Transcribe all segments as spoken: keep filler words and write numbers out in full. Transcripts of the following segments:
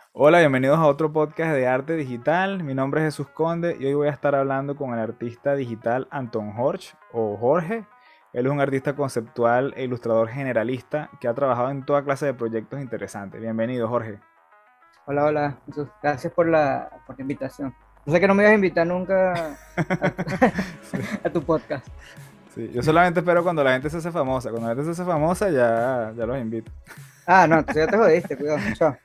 Hola, bienvenidos a otro podcast de arte digital. Mi nombre es Jesús Conde y hoy voy a estar hablando con el artista digital Anton Horch o Jorge. Él es un artista conceptual e ilustrador generalista que ha trabajado en toda clase de proyectos interesantes. Bienvenido, Jorge. Hola, hola, Jesús. Gracias por la, por la invitación. Yo sé que no me ibas a invitar nunca a tu, Sí, a tu podcast. sí. Yo solamente espero cuando la gente se hace famosa. Cuando la gente se hace famosa ya, ya los invito. Ah, no, entonces ya te jodiste, cuidado. Chao.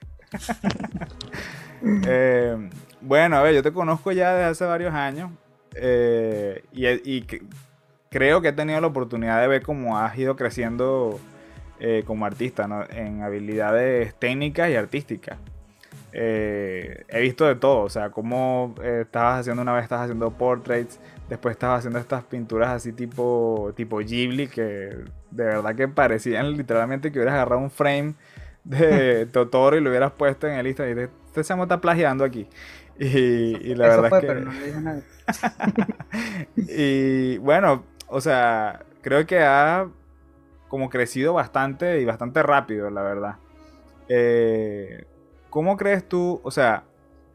Eh, bueno, a ver, yo te conozco ya desde hace varios años eh, y, y que- creo que he tenido la oportunidad de ver cómo has ido creciendo eh, como artista, ¿no? En habilidades técnicas y artísticas. Eh, he visto de todo, o sea, cómo eh, estabas haciendo una vez, estabas haciendo portraits, después estabas haciendo estas pinturas así tipo, tipo Ghibli, que de verdad que parecían literalmente que hubieras agarrado un frame de Totoro y lo hubieras puesto en el Instagram y dices, este se me está plagiando aquí. Y, Eso y fue, la eso verdad es fue, pero que no le dije a nadie. y bueno, o sea, creo que ha como crecido bastante y bastante rápido, la verdad. Eh, ¿Cómo crees tú, o sea,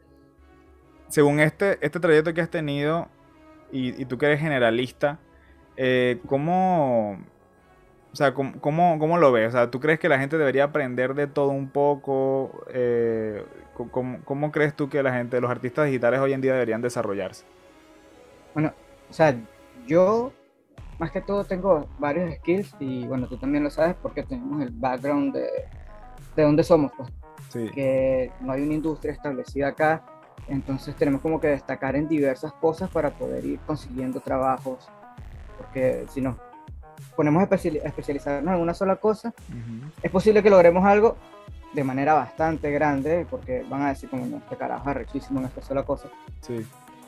según este, este trayecto que has tenido y, y tú que eres generalista, eh, ¿cómo, o sea, ¿cómo, cómo, cómo lo ves? O sea, ¿tú crees que la gente debería aprender de todo un poco? Eh, ¿cómo, cómo crees tú que la gente, los artistas digitales hoy en día deberían desarrollarse? Bueno, o sea, yo más que todo tengo varios skills y bueno, tú también lo sabes porque tenemos el background de, de dónde somos, pues, Sí, que no hay una industria establecida acá, entonces tenemos como que destacar en diversas cosas para poder ir consiguiendo trabajos, porque si nos ponemos a especiali- a especializarnos en una sola cosa, ujú, es posible que logremos algo de manera bastante grande, porque van a decir como, no, este carajo es rechísimo en esta sola cosa, sí,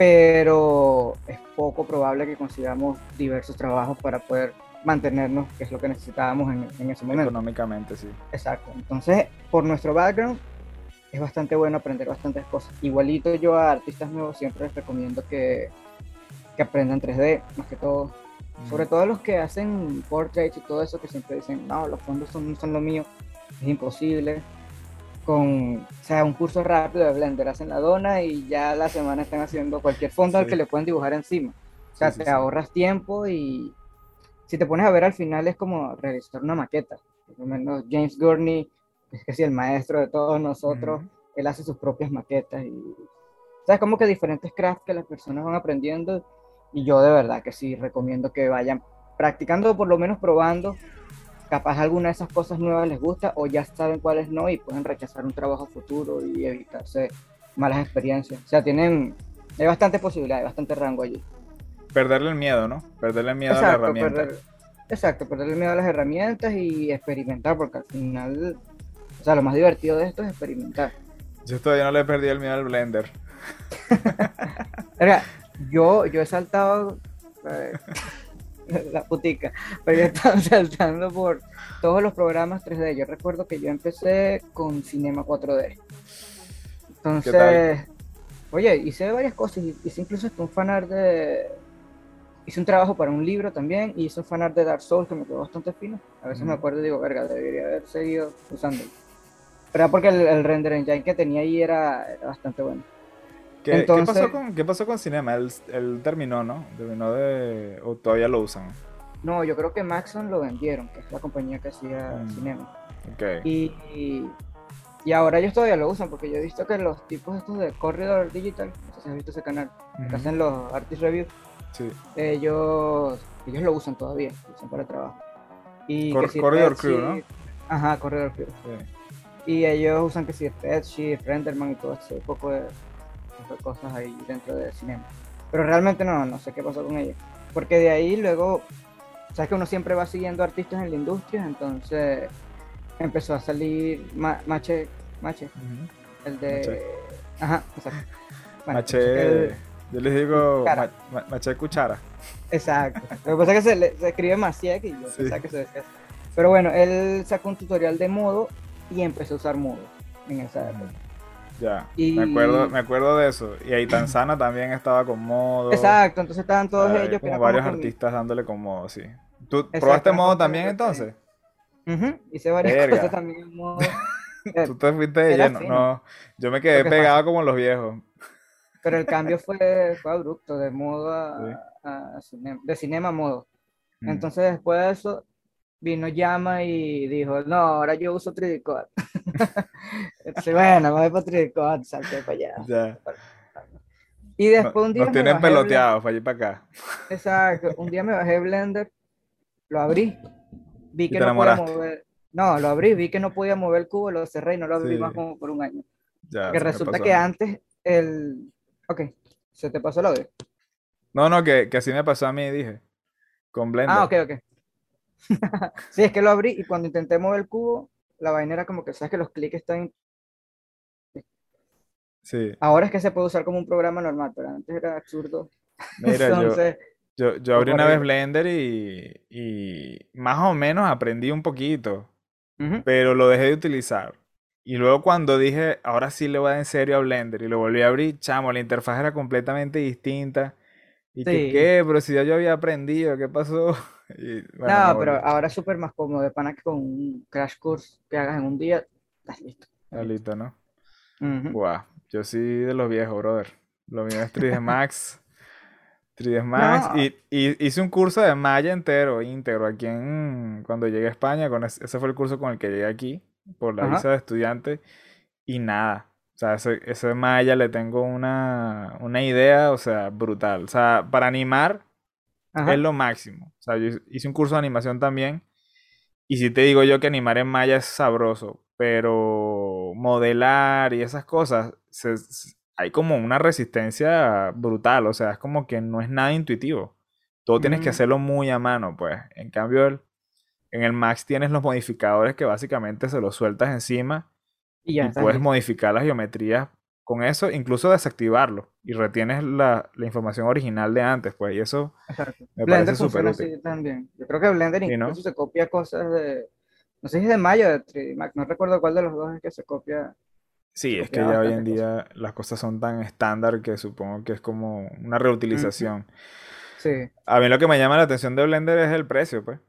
pero es poco probable que consigamos diversos trabajos para poder mantenernos, que es lo que necesitábamos en, en ese momento. económicamente, sí. Exacto. Entonces, por nuestro background, es bastante bueno aprender bastantes cosas. Igualito yo a artistas nuevos siempre les recomiendo que, que aprendan tres D, más que todo. Ujú. Sobre todo los que hacen portraits y todo eso, que siempre dicen, no, los fondos son, no son lo mío, es imposible. Con, o sea, un curso rápido de Blender, hacen la dona y ya la semana están haciendo cualquier fondo al que Sí, le pueden dibujar encima. O sí, sea, sí, te sí. ahorras tiempo y si te pones a ver al final es como realizar una maqueta. Por lo menos James Gurney, es que sí, el maestro de todos nosotros, Ujú. él hace sus propias maquetas y, ¿sabes? Como que diferentes crafts que las personas van aprendiendo y yo de verdad que sí recomiendo que vayan practicando o por lo menos probando. Capaz alguna de esas cosas nuevas les gusta o ya saben cuáles no y pueden rechazar un trabajo futuro y evitarse malas experiencias. O sea, tienen, hay bastante posibilidad, hay bastante rango allí. Perderle el miedo, ¿no? Perderle el miedo a la Exacto, herramienta. perder, exacto, perderle miedo a las herramientas y experimentar, porque al final, o sea, lo más divertido de esto es experimentar. Yo todavía no le perdí el miedo al Blender. Verga, yo, yo he saltado eh, la putica, pero yo he estado saltando por todos los programas tres D. Yo recuerdo que yo empecé con Cinema cuatro D. ¿Qué tal? Entonces, oye, hice varias cosas, hice incluso hasta un fanart de... Hice un trabajo para un libro también y hice un fanart de Dark Souls que me quedó bastante fino. A veces me Ujú. acuerdo y digo, verga, debería haber seguido usándolo. Pero era porque el, el render engine que tenía ahí era, era bastante bueno. ¿Qué, qué pasó Entonces, con, qué pasó con Cinema? Él, él terminó, ¿no? Terminó de... o todavía lo usan. no, yo creo que Maxon lo vendieron, que es la compañía que hacía Mm, cinema. ok. Y, y, y ahora ellos todavía lo usan porque yo he visto que los tipos estos de Corridor Digital, no sé si has visto ese canal, que Ujú. hacen los artist reviews, Sí. ellos, ellos lo usan todavía, lo usan para trabajo. Y que Cor- si Corridor Crew, ¿no? Redshift, ajá, Corridor Crew. Sí. Y ellos usan que si Redshift, Renderman y todo ese poco de, de cosas ahí dentro de cinema. Pero realmente no, no sé qué pasó con ellos. Porque de ahí luego, sabes que uno siempre va siguiendo artistas en la industria, entonces empezó a salir Ma- Mache, Mache, Ujú. el Maché. de... Ajá, exacto. Bueno, por eso es que Maché. el, Yo les el digo cara. ma- ma- maché cuchara. Exacto. Lo que pasa es que se, le- se escribe Maciek y yo Sí. pensaba que se decía así. Pero bueno, él sacó un tutorial de modo y empezó a usar modo en esa Ujú. época. Ya. Me acuerdo, Y me acuerdo de eso. Y ahí Tanzana también estaba con modo. exacto, entonces estaban O todos sea, hay ellos que como eran como varios que mi... artistas dándole con modo, sí. ¿Tú Exacto, probaste eran modo como que mi también referente. entonces? Ujú, hice varias cosas Verga. también en modo. Eh, Tú te fuiste de Era lleno. fino. No, yo me Lo quedé que pasa, pegado como los viejos. pero el cambio fue, fue abrupto, de modo Sí. a, a cine- de cinema a modo. Mm, Entonces después de eso vino Llama y dijo, no, ahora yo uso tres D Code. Entonces, bueno, me voy para tres D Code, salté para allá. ya. Y No- después un nos día me tienen bajé Blender, peloteados para allí para acá. exacto, un día me bajé Blender, lo abrí, vi Y que te no podía enamoraste. mover, no, lo abrí, vi que no podía mover el cubo, lo cerré y no lo abrí más Sí, como por un año. ya, Porque se me resulta pasó a que mí. antes el, ok, se te pasó el audio. No, no, que, que así me pasó a mí, dije, con Ah, Blender. ok, ok. Sí, es que lo abrí y cuando intenté mover el cubo, la vaina era como que, sabes que los clics están. Sí. Ahora es que se puede usar como un programa normal, pero antes era absurdo. Mira, yo, Entonces, yo, yo fue abrí una vez horrible. Blender y, y más o menos aprendí un poquito, Ujú. pero lo dejé de utilizar. Y luego cuando dije, ahora sí le voy a dar en serio a Blender y lo volví a abrir, chamo, la interfaz era completamente distinta. Y que, Sí. ¿qué? Pero si ya yo había aprendido, ¿qué pasó? Y bueno, me No, pero volví. ahora es súper más cómodo. De pana que con un crash course que hagas en un día, estás listo. Estás Está listo. listo, ¿no? Ujú. Buah, yo sí de los viejos, brother. Lo mío es tres D Max. tres D Max. No, Y, y hice un curso de Maya entero, íntegro, aquí en, cuando llegué a España. Con ese, ese fue el curso con el que llegué aquí, por la ajá, visa de estudiante. Y nada. O sea, ese, ese Maya le tengo una, una idea, o sea, brutal. O sea, para animar es ajá. lo máximo. O sea, yo hice un curso de animación también. Y si te digo yo que animar en Maya es sabroso, pero modelar y esas cosas, se- s- hay como una resistencia brutal, o sea, es como que no es nada intuitivo. Todo tienes que Mm, hacerlo muy a mano, pues. En cambio, el- en el Max tienes los modificadores que básicamente se los sueltas encima y ya y estás puedes listo. modificar las geometrías con eso, incluso desactivarlo y retienes la, la información original de antes, pues, y eso Exacto. me parece Blender súper funciona útil. así también. Yo creo que Blender ¿Sí, no? incluso se copia cosas de, no sé si es de Maya o de tres D Max, no recuerdo cuál de los dos es que se copia, se Sí, es que copia ya hoy en bastantes cosas. día las cosas son tan estándar que supongo que es como una Ujú. reutilización. Sí, A mí lo que me llama la atención de Blender es el precio, pues.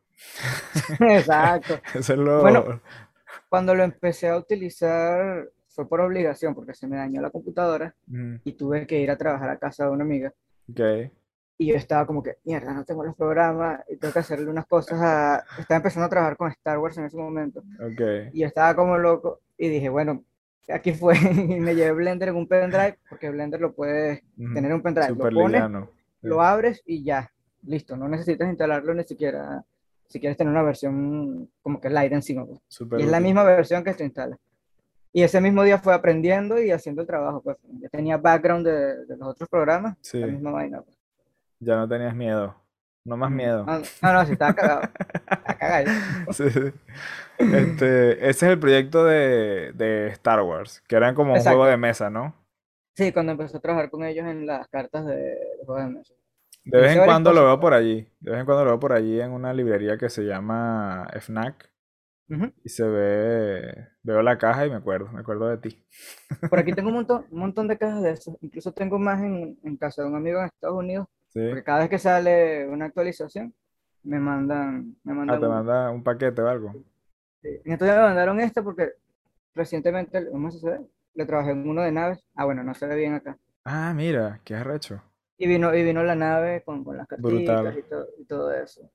exacto. Eso es Bueno, lo... cuando lo empecé a utilizar fue por obligación, porque se me dañó la computadora Mm, y tuve que ir a trabajar a casa de una amiga. ok, Y yo estaba como que, mierda, no tengo los programas y tengo que hacerle unas cosas a... Estaba empezando a trabajar con Star Wars en ese momento. ok. Y yo estaba como loco y dije, bueno, aquí fue. Y me llevé Blender en un pendrive, porque Blender lo puedes Ujú, tener en un pendrive. Lo súper pones, liviano. Sí, lo abres y ya, listo. No necesitas instalarlo ni siquiera si quieres tener una versión como que light encima, pues. Y súper es la útil. misma versión que se instala. Y ese mismo día fue aprendiendo y haciendo el trabajo, pues. Ya tenía background de, de los otros programas, la Sí, misma vaina, pues. ya no tenías miedo. No más Mm. miedo. No, no, no, sí, estaba cagado. Estaba cagado. Sí, sí. Este, ese es el proyecto de, de Star Wars, que eran como un juego de Exacto. mesa, ¿no? Sí, cuando empecé a trabajar con ellos en las cartas de, de juegos de mesa. De vez Hice en varias cuando lo cosas, veo pues. por allí. De vez en cuando lo veo por allí en una librería que se llama Fnac. Ujú. Y se ve, veo la caja y me acuerdo, me acuerdo de ti. Por aquí tengo un montón, un montón de cajas de esos. Incluso tengo más en, en casa de un amigo en Estados Unidos, Sí. porque cada vez que sale una actualización, me mandan, me Ah, mandan te una. manda un paquete o algo. Sí. Y entonces me mandaron esta porque recientemente, ¿cómo se ve? Le trabajé en uno de naves. Ah, bueno, no se ve bien acá. Ah, mira, qué arrecho. Y vino, y vino la nave con, con las carticas Brutal. y todo, y todo eso.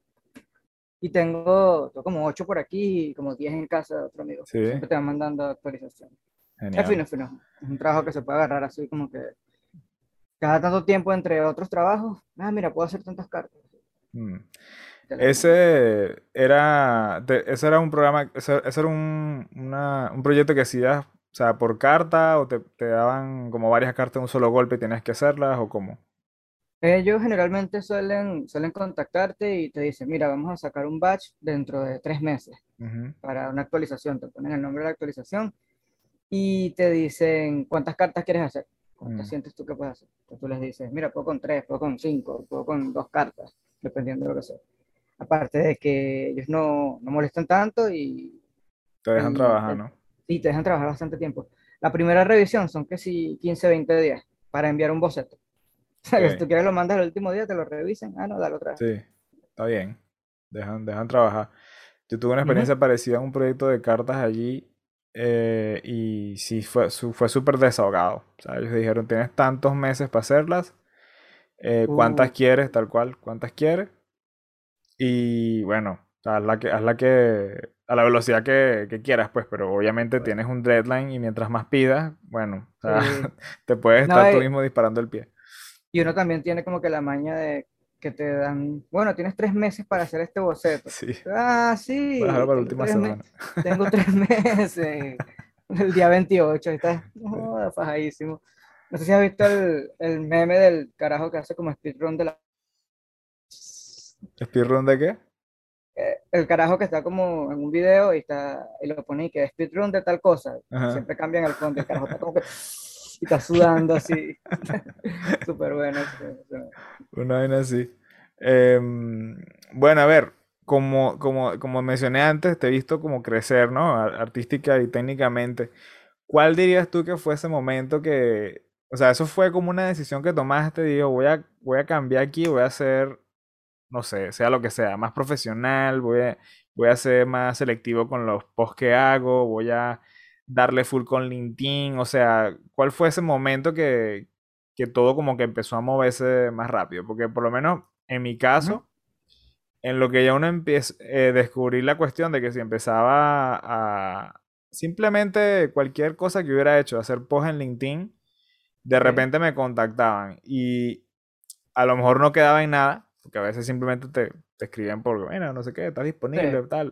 Y tengo, tengo como ocho por aquí y como diez en casa de otro amigo. Sí, Siempre te van mandando actualizaciones. Es fino, genial. es fino. Es un trabajo que se puede agarrar así como que cada tanto tiempo entre otros trabajos. Ah, mira, puedo hacer tantas cartas. Mm. Te las mando. Ese era, te- ese era un programa, ese, ese era un, una- un proyecto que hacías, o sea, por carta o te, te daban como varias cartas de un solo golpe y tenías que hacerlas o cómo. Ellos generalmente suelen, suelen contactarte y te dicen, mira, vamos a sacar un batch dentro de tres meses Ujú, para una actualización. Te ponen el nombre de la actualización y te dicen cuántas cartas quieres hacer. ¿Cuántas mm, sientes tú que puedes hacer? Entonces tú les dices, mira, puedo con tres, puedo con cinco, puedo con dos cartas, dependiendo de lo que sea. Aparte de que ellos no, no molestan tanto y te dejan el, trabajar, el- ¿no? y te dejan trabajar bastante tiempo. La primera revisión son que si quince veinte días para enviar un boceto. O sea, que si Ok, tú quieres lo mandas el último día, te lo revisen. Ah, no, dale otra vez. sí, está bien. Dejan, dejan trabajar. Yo tuve una Ujú. experiencia parecida en un proyecto de cartas allí eh, y sí, fue, su- fue súper desahogado. O sea, ellos dijeron, tienes tantos meses para hacerlas, eh, Uh, ¿cuántas quieres? Tal cual, ¿cuántas quieres? Y bueno, o sea, hazla que, hazla que, a la velocidad que, que quieras, pues, pero obviamente pues, tienes un deadline y mientras más pidas, bueno, o sea, sí. te puedes No, estar tú eh, mismo disparando el pie. y uno también tiene como que la maña de que te dan, bueno, tienes tres meses para hacer este boceto. Sí, Ah, déjalo sí, para la tengo última tres meses, semana. tengo tres meses. El día veintiocho estás Sí. no, fajadísimo. No sé si has visto el, el meme del carajo que hace como speedrun de la... ¿Speedrun de qué? eh, El carajo que está como en un video y, está, y lo pone y que speedrun de tal cosa. Ajá. Siempre cambian el fondo y el carajo está como que... Y está sudando así. Súper bueno. ese- ese- Una vaina así. Em, bueno, a ver, como, como, como mencioné antes, te he visto como crecer, ¿no? Ar- Artística y técnicamente. ¿Cuál dirías tú que fue ese momento que, o sea, eso fue como una decisión que tomaste, digo, voy a, voy a cambiar aquí, voy a hacer, no sé, sea lo que sea, más profesional, voy a, voy a ser más selectivo con los posts que hago, voy a darle full con LinkedIn, o sea, ¿cuál fue ese momento que, que todo como que empezó a moverse más rápido? Porque por lo menos en mi Ujú. caso, en lo que ya uno empieza, eh, descubrí la cuestión de que si empezaba a simplemente cualquier cosa que hubiera hecho, hacer post en LinkedIn, de Ok, repente me contactaban y a lo mejor no quedaba en nada, porque a veces simplemente te, te escriben por, bueno, no sé qué, estás sí, disponible, tal.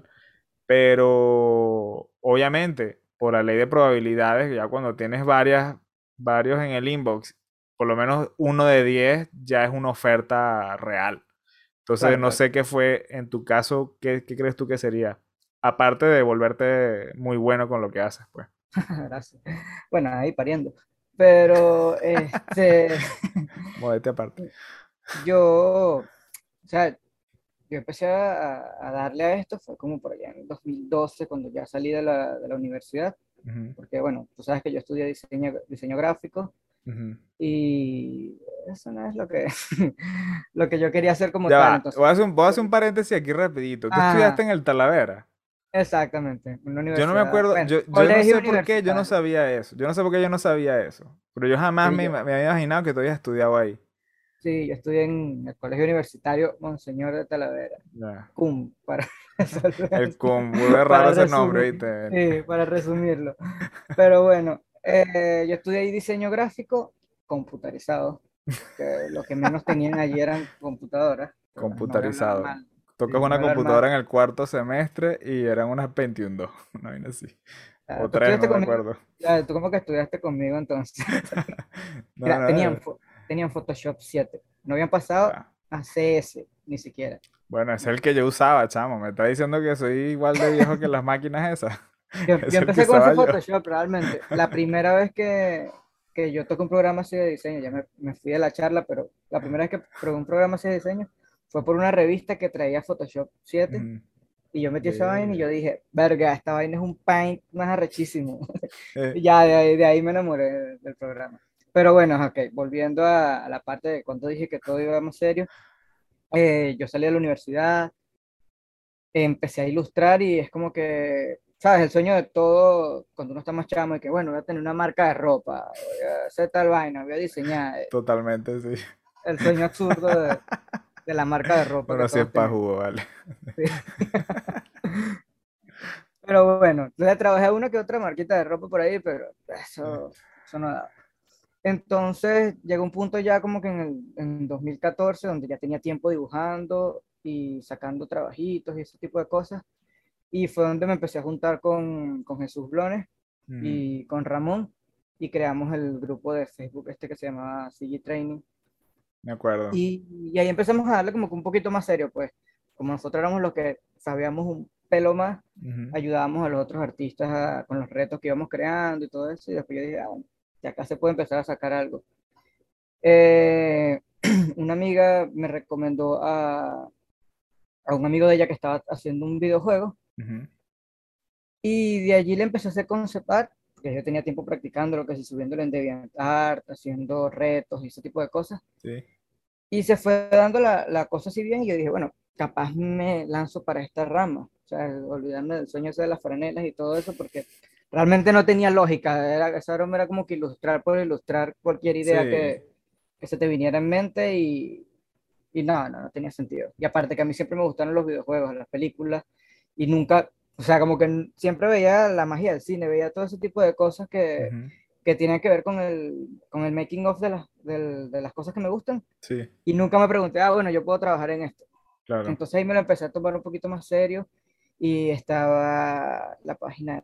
Pero obviamente, por la ley de probabilidades, ya cuando tienes varias, varios en el inbox, por lo menos uno de diez ya es una oferta real. Entonces, claro, no claro. sé qué fue en tu caso, ¿qué, qué crees tú que sería? Aparte de volverte muy bueno con lo que haces, pues. Gracias. Bueno, ahí pariendo. Pero, este, Modestia aparte. yo, o sea, yo empecé a, a darle a esto, fue como por allá en dos mil doce, cuando ya salí de la, de la universidad, Ujú, porque, bueno, tú sabes que yo estudié diseño, diseño gráfico ujú. y eso no es lo que, lo que yo quería hacer como Ya tal, va, entonces, voy a hacer un, voy a hacer un paréntesis aquí rapidito. Tú estudiaste ah, en el Talavera. exactamente, una Yo no me universidad, acuerdo, bueno, yo, yo no colegio sé por qué yo no universitario. sabía eso. Yo no sé por qué yo no sabía eso. Pero yo jamás Sí, me, yo, me había imaginado que tú habías estudiado ahí. sí, yo estudié en el colegio universitario Monseñor de Talavera. Ya. Cum, para resolver, El con, muy raro para ese nombre, resumir, ¿viste? sí, para resumirlo. Pero bueno, eh, yo estudié ahí diseño gráfico computarizado, que lo que menos tenían allí eran computadoras, pero bueno, no voy a hablar Computarizado. mal, Tocas sí, no voy una a hablar mal. computadora en el cuarto semestre y eran unas Pentium dos. No viene así. Ah, O tú tres, estudiaste no me conmigo, acuerdo. ah, tú como que estudiaste conmigo entonces. No, Mira, no, tenían, eh, fo- tenían Photoshop siete, no habían pasado ya. a C S, ni siquiera. Bueno, ese es el que yo usaba, chamo. Me está diciendo que soy igual de viejo que las máquinas esas. Yo, Es yo el que empecé con ese usaba yo. Photoshop realmente. La primera vez que, que yo toqué un programa así de diseño, ya me, me fui de la charla, pero la primera vez que probé un programa así de diseño fue por una revista que traía Photoshop siete Ujú. y yo metí esa vaina y yo Verga. dije, verga, esta vaina es un paint más arrechísimo. Eh, Y ya de ahí, de ahí me enamoré del, del programa. Pero bueno, ok, volviendo a, a la parte de cuando dije que todo iba más serio, eh, yo salí de la universidad, empecé a ilustrar y es como que, ¿sabes? El sueño de todo cuando uno está más chamo y que, bueno, voy a tener una marca de ropa, voy a hacer tal vaina, voy a diseñar. eh, totalmente, sí. El sueño absurdo de, de la marca de ropa que Bueno, sí es todos pa' tenemos. jugo, vale. Sí. Pero bueno, le trabajé una que otra marquita de ropa por ahí, pero eso, eso no da. Entonces llegó un punto ya como que en, el, en dos mil catorce donde ya tenía tiempo dibujando y sacando trabajitos y ese tipo de cosas. Y fue donde me empecé a juntar con, con Jesús Blones Ujú, y con Ramón y creamos el grupo de Facebook este que se llamaba C G Training. me acuerdo. Y, y ahí empezamos a darle como que un poquito más serio, pues como nosotros éramos los que sabíamos un pelo más, Ujú. ayudábamos a los otros artistas a- con los retos que íbamos creando y todo eso. Y después yo dije, ah, bueno, ya acá se puede empezar a sacar algo. Eh, una amiga me recomendó a, a un amigo de ella que estaba haciendo un videojuego. Ujú. Y de allí le empecé a hacer concept art, que yo tenía tiempo practicando lo que sí, subiéndolo en DeviantArt, haciendo retos y ese tipo de cosas. Sí. Y se fue dando la, la cosa así bien y yo dije, bueno, capaz me lanzo para esta rama. O sea, olvidarme del sueño ese de las franelas y todo eso, porque realmente no tenía lógica, era, eso era, era como que ilustrar por ilustrar cualquier idea Sí. que, que se te viniera en mente y, y no, no, no tenía sentido. Y aparte que a mí siempre me gustaron los videojuegos, las películas, y nunca, o sea, como que n- siempre veía la magia del cine, veía todo ese tipo de cosas que, Ujú. que tienen que ver con el, con el making of de las, del- de las cosas que me gustan, Sí, y nunca me pregunté, ah, bueno, yo puedo trabajar en esto. claro. Entonces ahí me lo empecé a tomar un poquito más serio y estaba la página,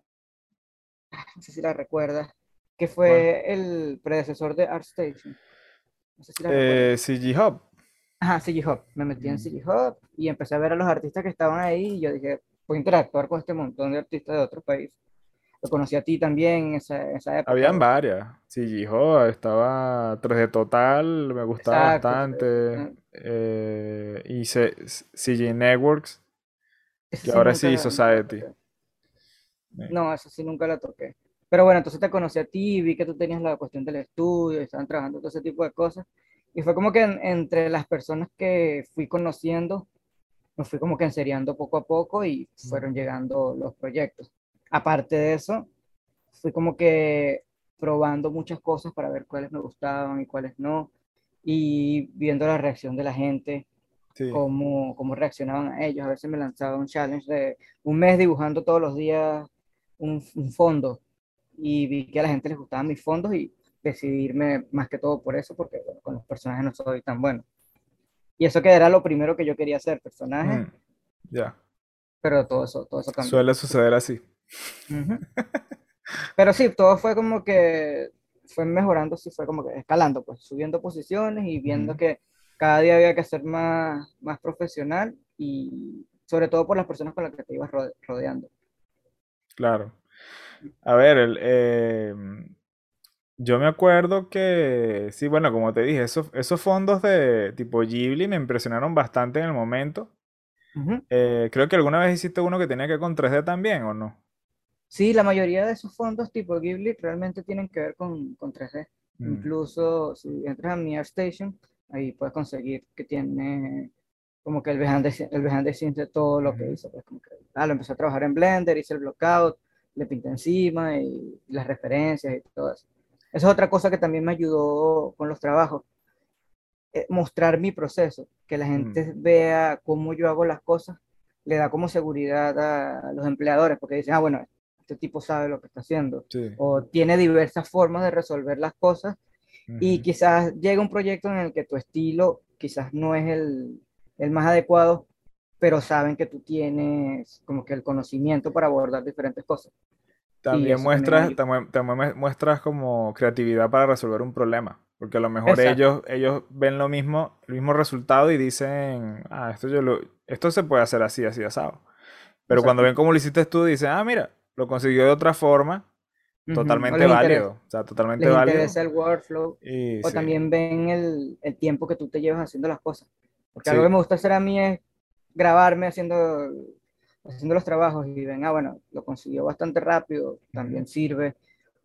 no sé si la recuerdas, que ¿Cuál? fue el predecesor de ArtStation. No sé si la recuerdas. Eh, C G Hub. Ajá, C G Hub. Me metí en Mm. C G Hub y empecé a ver a los artistas que estaban ahí y yo dije, puedo interactuar con este montón de artistas de otros países. Lo conocí a ti también en esa, en esa época. Habían varias. C G Hub, estaba tres D Total, me gustaba Exacto. bastante. eh, eh, y C- CG Networks, Ese que sí ahora sí nunca, nunca la Society. toqué. Eh, No, eso sí nunca la toqué. Pero bueno, entonces te conocí a ti, vi que tú tenías la cuestión del estudio, estaban trabajando todo ese tipo de cosas. Y fue como que en- entre las personas que fui conociendo, nos fui como que enseriando poco a poco y fueron llegando los proyectos. Aparte de eso, fui como que probando muchas cosas para ver cuáles me gustaban y cuáles no, y viendo la reacción de la gente, Sí. cómo, cómo reaccionaban a ellos. A veces me lanzaba un challenge de un mes dibujando todos los días un, un fondo y vi que a la gente les gustaban mis fondos y decidí irme más que todo por eso, porque bueno, con los personajes no soy tan bueno. Y eso que era lo primero que yo quería hacer, personajes, Mm, ya. pero todo eso, todo eso cambió. Suele suceder así. Ujú. Pero sí, todo fue como que fue mejorando, sí, fue como que escalando, pues subiendo posiciones y viendo Ujú. que cada día había que ser más, más profesional y sobre todo por las personas con las que te ibas rode- rodeando. Claro. A ver, el, eh, yo me acuerdo que, sí, bueno, como te dije, esos, esos fondos de tipo Ghibli me impresionaron bastante en el momento. Ujú. Eh, creo que alguna vez hiciste uno que tenía que ver con tres D también, ¿o no? Sí, la mayoría de esos fondos tipo Ghibli realmente tienen que ver con, con tres D. Mm, Incluso si entras a mi ArtStation, ahí puedes conseguir que tiene como que el behind the, sce- el behind the scenes de todo lo que ujú, hizo. Pues como que, ah, lo empecé a trabajar en Blender, hice el blockout, le pinté encima y, y las referencias y todo eso. Esa es otra cosa que también me ayudó con los trabajos, eh, mostrar mi proceso, que la mm, gente vea cómo yo hago las cosas, le da como seguridad a los empleadores, porque dicen, ah, bueno, este tipo sabe lo que está haciendo, sí. o tiene diversas formas de resolver las cosas, y Ujú. quizás llega un proyecto en el que tu estilo quizás no es el, el más adecuado, pero saben que tú tienes como que el conocimiento para abordar diferentes cosas, y También eso también muestras, ayuda. también, también mue- muestras como creatividad para resolver un problema. Porque a lo mejor Exacto, ellos, ellos ven lo mismo, el mismo resultado y dicen, ah, esto yo lo, esto se puede hacer así, así, asado. Pero cuando exacto. ven cómo lo hiciste tú, dicen, ah, mira, lo consiguió de otra forma, Ujú. O totalmente les interesa. válido. O sea, totalmente Les válido. interesa el workflow Y o sí. también ven el, el tiempo que tú te llevas haciendo las cosas. Porque algo Sí. que me gusta hacer a mí es grabarme haciendo, haciendo los trabajos y ven, ah, bueno, lo consiguió bastante rápido, Ujú. también sirve.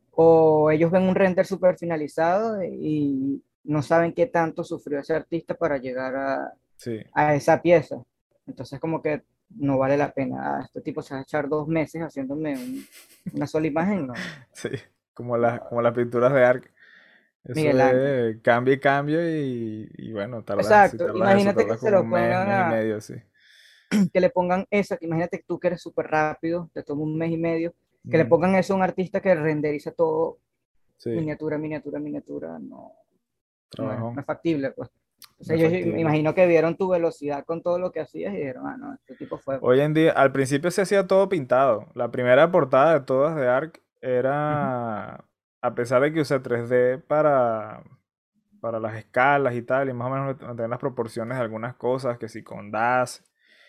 O ellos ven un render súper finalizado y no saben qué tanto sufrió ese artista para llegar a, Sí. a esa pieza. Entonces como que no vale la pena. Ah, este tipo se va a echar dos meses haciéndome un- una sola imagen, no, Sí. Como las, no, como las pinturas de Ark. Eso Miguel Ángel. es cambio y cambio y, y bueno, tardas, si Exacto, tardas eso, imagínate que tardas se como lo un mes, pongan mes y a, medio, sí. que le pongan eso, que imagínate que tú que eres súper rápido, te toma un mes y medio, que le Mm, pongan eso a un artista que renderiza todo sí, miniatura, miniatura, miniatura, no, no es, no trabajo, es factible, pues. no es Entonces yo me factible. imagino que vieron tu velocidad con todo lo que hacías y dijeron, ah, no, este tipo fue, pues. Hoy en día, al principio se hacía todo pintado. La primera portada de todas de Ark Ujú. era, a pesar de que usé tres D para, para las escalas y tal, y más o menos mantener las proporciones de algunas cosas, que sí con DAS,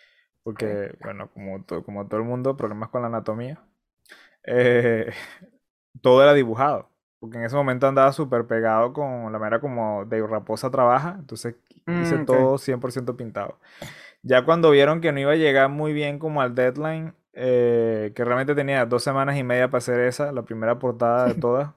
Ok. porque, bueno, como, to- como todo el mundo, problemas con la anatomía. eh, Todo era dibujado. Porque en ese momento andaba súper pegado con la manera como Dave Raposa trabaja. Entonces hice Mm, ok. todo cien por ciento pintado. Ya cuando vieron que no iba a llegar muy bien como al deadline, eh, que realmente tenía dos semanas y media para hacer esa, la primera portada de todas,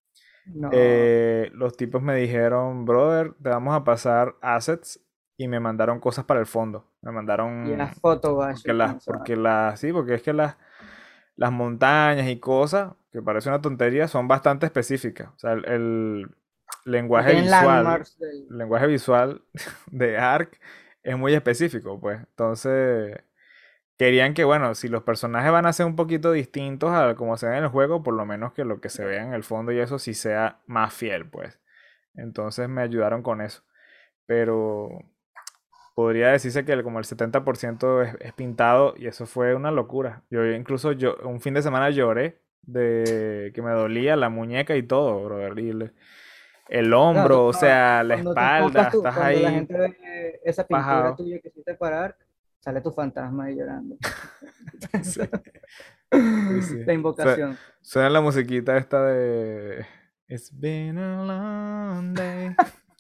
No, eh, los tipos me dijeron, brother, te vamos a pasar assets y me mandaron cosas para el fondo. Me y a mandaron, porque photobashing con las, esa porque vaina. las, sí, porque es que las, las montañas y cosas, que parece una tontería, son bastante específicas. O sea, el, el No lenguaje tienen visual, landmarks del... el lenguaje visual de Ark es muy específico, pues. Entonces, querían que, bueno, si los personajes van a ser un poquito distintos a como se ve en el juego, por lo menos que lo que se vea en el fondo y eso sí sea más fiel, pues. Entonces me ayudaron con eso. Pero podría decirse que el- como el setenta por ciento es, es pintado y eso fue una locura. Yo incluso yo un fin de semana lloré de que me dolía la muñeca y todo, brother. Y le- el No, tú- hombro, o no, sea, la cuando te espalda, enfocas tú, estás cuando la ahí gente ve esa pintura bajado. tuya que hiciste parar, sale tu fantasma ahí llorando. Sí, sí, sí. La Sue- invocación. Suena la musiquita esta de It's been a long day.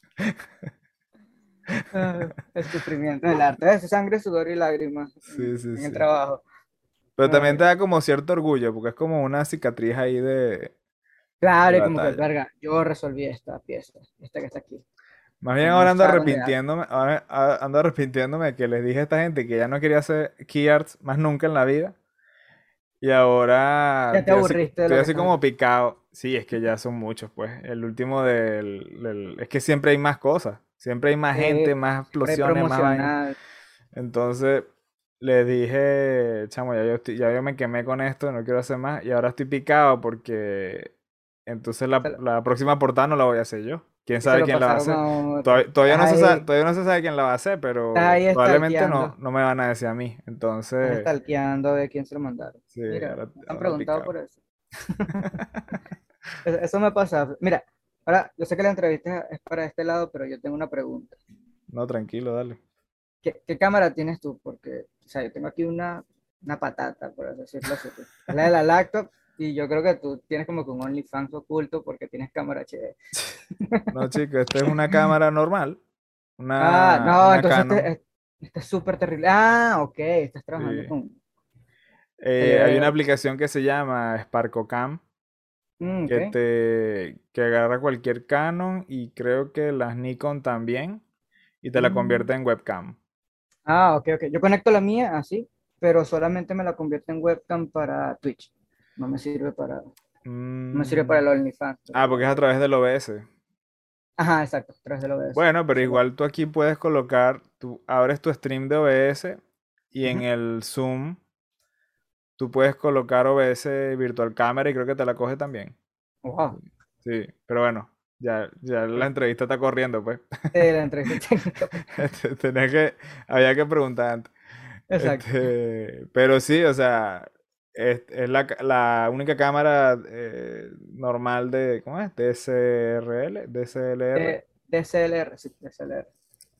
Ah, el sufrimiento del arte. Es sangre, sudor y lágrimas Sí, en, sí, en el sí. trabajo. Pero también Ay, te da como cierto orgullo, porque es como una cicatriz ahí de, de claro, y como que, batalla. verga, yo resolví esta pieza, esta que está aquí, Más que bien no ahora ando usaron de arte. arrepintiéndome, ahora a- ando arrepintiéndome de que les dije a esta gente que ya no quería hacer key arts más nunca en la vida. Y ahora Ya te estoy así, aburriste de estoy lo que así estás como haciendo. picado. Sí, es que ya son muchos, pues. El último del, del- Es que siempre hay más cosas. Siempre hay más Eh, gente, más siempre hay explosiones, más vainas. promocional. Entonces les dije, chamo, ya yo, estoy- ya yo me quemé con esto, no quiero hacer más. Y ahora estoy picado porque entonces la, se lo- la próxima portada no la voy a hacer yo. ¿Quién Y se sabe lo quién la va a pasaron hacer? a otro. Todavía, todavía Estás no se sabe, ahí, todavía no se sabe quién la va a hacer, estás pero ahí probablemente no, stalkeando. no me van a decir a mí. Estás Entonces, stalkeando de quién se lo mandaron. sí, Mira, ahora, me han ahora preguntado picado. por eso. Eso eso me pasa. Mira, ahora, yo sé que la entrevista es para este lado, pero yo tengo una pregunta. No, tranquilo, dale. ¿Qué, qué cámara tienes tú? Porque, o sea, yo tengo aquí una, una patata, por así decirlo así. Pues. Es la de la laptop y yo creo que tú tienes como que un OnlyFans oculto porque tienes cámara H D. No, chico, esta es una cámara normal, Ah, una, no, una entonces Canon. este, este este es súper terrible. Ah, ok, estás trabajando Sí. con... Eh, hay una eh, aplicación que se llama SparkoCam mm, que ok. te que agarra cualquier Canon y creo que las Nikon también y te la Mm. convierte en webcam. Ah, ok, ok. Yo conecto la mía así, pero solamente me la convierto en webcam para Twitch. No me sirve para, no me sirve para Mm, el OnlyFans, Ah, pero porque es bueno. a través del O B S. Ajá, exacto, tras del O B S. Bueno, pero Eso lo... igual tú aquí puedes colocar, tú abres tu stream de O B S y en Ujú. el Zoom tú puedes colocar O B S Virtual Camera y creo que te la coge también. Wow. Sí, pero bueno, ya, ya la entrevista está corriendo, pues. Eh, la entrevista técnica. Este, tenía que, había que preguntar antes. Exacto. Este, pero sí, o sea, es, es la, ca- la única cámara eh, normal de, ¿cómo es? D S R L, D S L R. De, D S L R, sí, D S L R.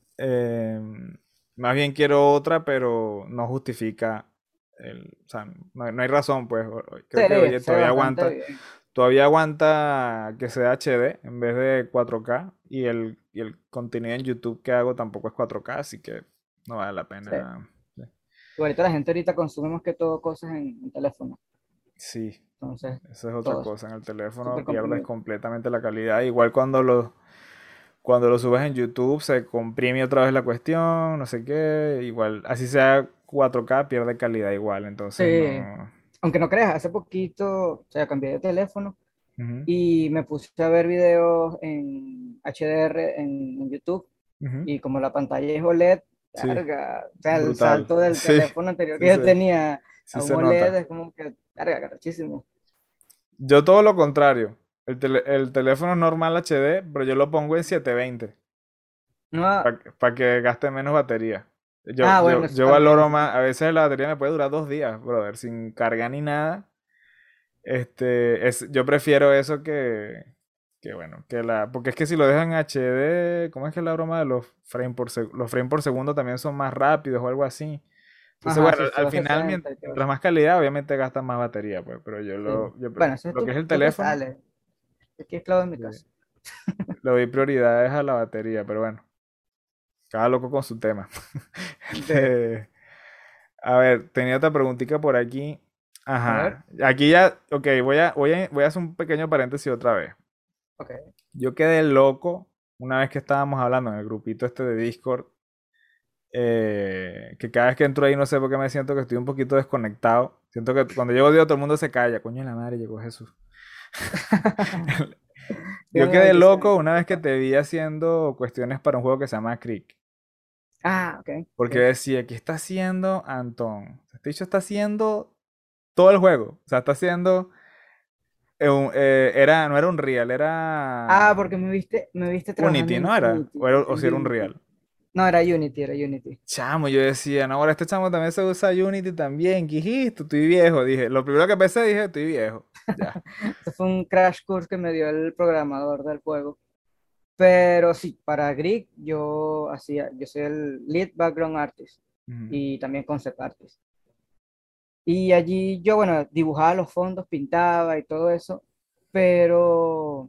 Em, Más bien quiero otra, pero no justifica el, o sea, no, hay no hay razón, pues. o- o- Sí, Creo que oye, se ve todavía bastante aguanta, bien. todavía aguanta que sea H D en vez de cuatro K y el, y el contenido en YouTube que hago tampoco es cuatro K, así que no vale la Sí. pena. Igualito la gente ahorita consume más que todo cosas en, en teléfono. Sí, Entonces, esa es otra todo es cosa. En el teléfono súper pierdes comprimido. completamente la calidad. Igual cuando lo, cuando lo subes en YouTube se comprime otra vez la cuestión, no sé qué. Igual, así sea cuatro K, pierde calidad igual. Entonces Sí, no. aunque no creas, hace poquito, o sea, cambié de teléfono Ujú, y me puse a ver videos en H D R en, en YouTube ujú. y como la pantalla es O L E D, Sí, carga, o sea, el brutal. salto del Sí, teléfono anterior que sí, yo se, tenía sí a un se O L E D nota. es como que, carga, carachísimo. Yo todo lo contrario. El, tele- el teléfono es normal H D, pero yo lo pongo en setecientos veinte No, para que gaste menos batería. Yo, ah, bueno, yo, eso yo también, valoro eso más, también. a veces la batería me puede durar dos días, brother, sin cargar ni nada. Este, es, yo prefiero eso que, que bueno, que la, porque es que si lo dejan en H D, ¿cómo es que es la broma de los frames por seg- los frames por segundo también son más rápidos o algo así? Entonces, Ajá, bueno, sí, al, se al va a final, mien- sesenta y todo mientras eso. más calidad, obviamente gasta más batería, pues, pero yo Sí. lo, yo, pre- Bueno, ese es lo que tu, es el tú qué teléfono, sales. Aquí esclavo en mi sí, casa. le doy prioridades a la batería, pero bueno, cada loco con su tema. Sí. Este, a ver, tenía otra preguntita por aquí. A ver, Ajá, aquí ya, ok, voy a, voy a, voy a hacer un pequeño paréntesis otra vez. ok. Yo quedé loco una vez que estábamos hablando en el grupito este de Discord. eh, que cada vez que entro ahí no sé por qué me siento que estoy un poquito desconectado. Siento que cuando llego Dios todo el mundo se calla. Coño de la madre, llegó Jesús. Yo Dígame la quedé bendición. loco una vez que te vi haciendo cuestiones para un juego que se llama Creek. Ah, ok, Porque ok. decía, ¿qué está haciendo Antón? Este dicho está haciendo todo el juego. O sea, está haciendo... eh, un- eh, era, no era un real, Ah, era porque me viste, me viste trabajando Unity, en ¿no era? Unity, O, era- o si en era un Unity. real. No, era Unity, era Unity. Chamo, yo decía, no, ahora este chamo también se usa Unity también. ¿Qué hijito? Estoy viejo. Dije, lo primero que pensé, dije, estoy viejo. Ya. Ese fue un crash course que me dio el programador del juego. Pero sí, para Greek yo hacía, yo soy el lead background artist Ujú. y también concept artist. Y allí yo, bueno, dibujaba los fondos, pintaba y todo eso, pero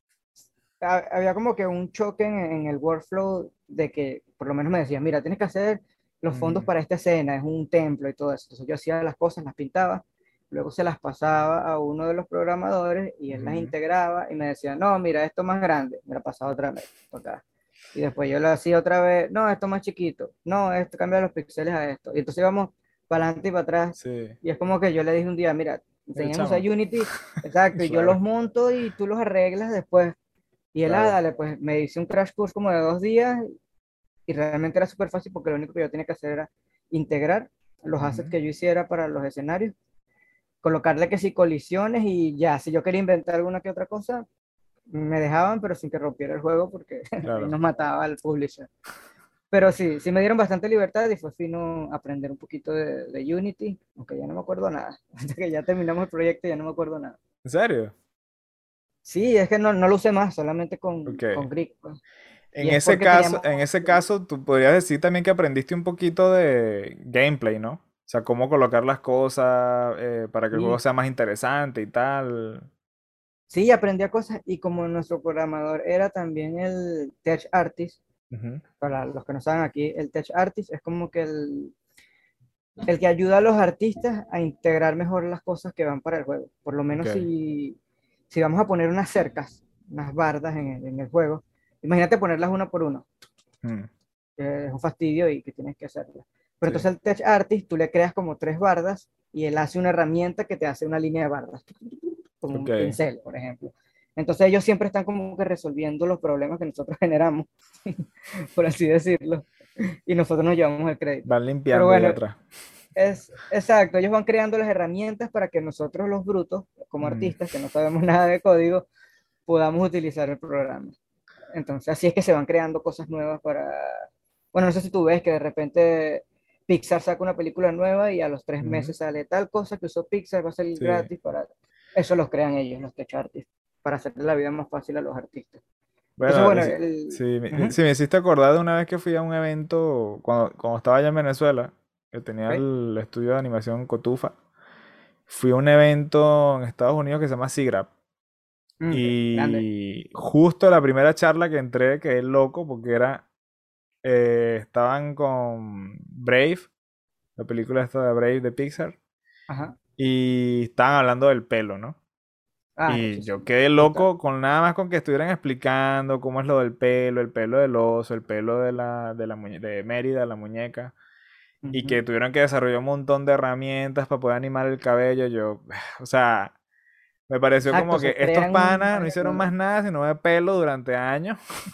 ha- había como que un choque en, en el workflow de que por lo menos me decían, mira, tienes que hacer los fondos Ujú. para esta escena, es un templo y todo eso. Entonces yo hacía las cosas, las pintaba, luego se las pasaba a uno de los programadores y él las Ujú. integraba y me decía, no, mira, esto más grande, me la pasaba otra vez, por acá. Y después yo lo hacía otra vez, no, esto más chiquito, no, esto cambia los píxeles a esto. Y entonces íbamos para adelante y para atrás. Sí. Y es como que yo le dije un día, mira, El enseñemos a chamo. Unity, exacto, y yo Claro. los monto y tú los arreglas después. Y él, ah, Claro. dale, pues me hice un crash course como de dos días y realmente era súper fácil porque lo único que yo tenía que hacer era integrar los assets Ujú. que yo hiciera para los escenarios, colocarle que sí colisiones y ya, si yo quería inventar alguna que otra cosa, me dejaban, pero sin que rompiera el juego porque ahí Claro. nos mataba el publisher. Pero sí, sí me dieron bastante libertad y fue fino aprender un poquito de, de Unity, aunque ya no me acuerdo nada. Hasta que ya terminamos el proyecto ya no me acuerdo nada. ¿En serio? Sí, es que no, no lo usé más, solamente con, con Ok. Greek, pues. Y En es ese porque caso, teníamos... en ese caso, tú podrías decir también que aprendiste un poquito de gameplay, ¿no? O sea, cómo colocar las cosas eh, para que el juego Sí, sea más interesante y tal. sí, aprendía cosas y como nuestro programador era también el Tech Artist, Ujú. para los que no saben aquí, el Tech Artist es como que el, el que ayuda a los artistas a integrar mejor las cosas que van para el juego. Por lo Ok. menos si, si vamos a poner unas cercas, unas bardas en el, en el juego, imagínate ponerlas una por una, Mm. que es un fastidio y que tienes que hacerlas. Pero Sí. entonces el Tech Artist, tú le creas como tres bardas y él hace una herramienta que te hace una línea de bardas, como Ok. un pincel, por ejemplo. Entonces ellos siempre están como que resolviendo los problemas que nosotros generamos, por así decirlo, y nosotros nos llevamos el crédito. Van Pero limpiando ahí bueno, atrás. es exacto, ellos van creando las herramientas para que nosotros los brutos, como Mm. artistas que no sabemos nada de código, podamos utilizar el programa. Entonces así es que se van creando cosas nuevas para... Bueno, no sé si tú ves que de repente Pixar saca una película nueva y a los tres Ujú. meses sale tal cosa que usó Pixar, va a salir Sí. gratis para... Eso los crean ellos, los tech artists, para hacerle la vida más fácil a los artistas. Entonces, Bueno, bueno, es- sí, el... me, ujú, sí, me hiciste acordar de una vez que fui a un evento cuando, cuando estaba allá en Venezuela, que tenía ok, el estudio de animación Cotufa. Fui a un evento en Estados Unidos que se llama SIGGRAPH. mm, ok, grande. Y justo la primera charla que entré quedé loco porque era, eh, estaban con Brave, la película esta de Brave de Pixar, Ajá. y estaban hablando del pelo, ¿no? Ah, Y yo rechísimo. quedé Brutal. loco con nada más con que estuvieran explicando cómo es lo del pelo, el pelo del oso, el pelo de la, de la muñe- de Mérida, la muñeca, y Ujú. que tuvieron que desarrollar un montón de herramientas para poder animar el cabello. Yo, o sea, me pareció como Exacto, que se estos crean un panas no vaina hicieron más nueva. nada sino de pelo durante años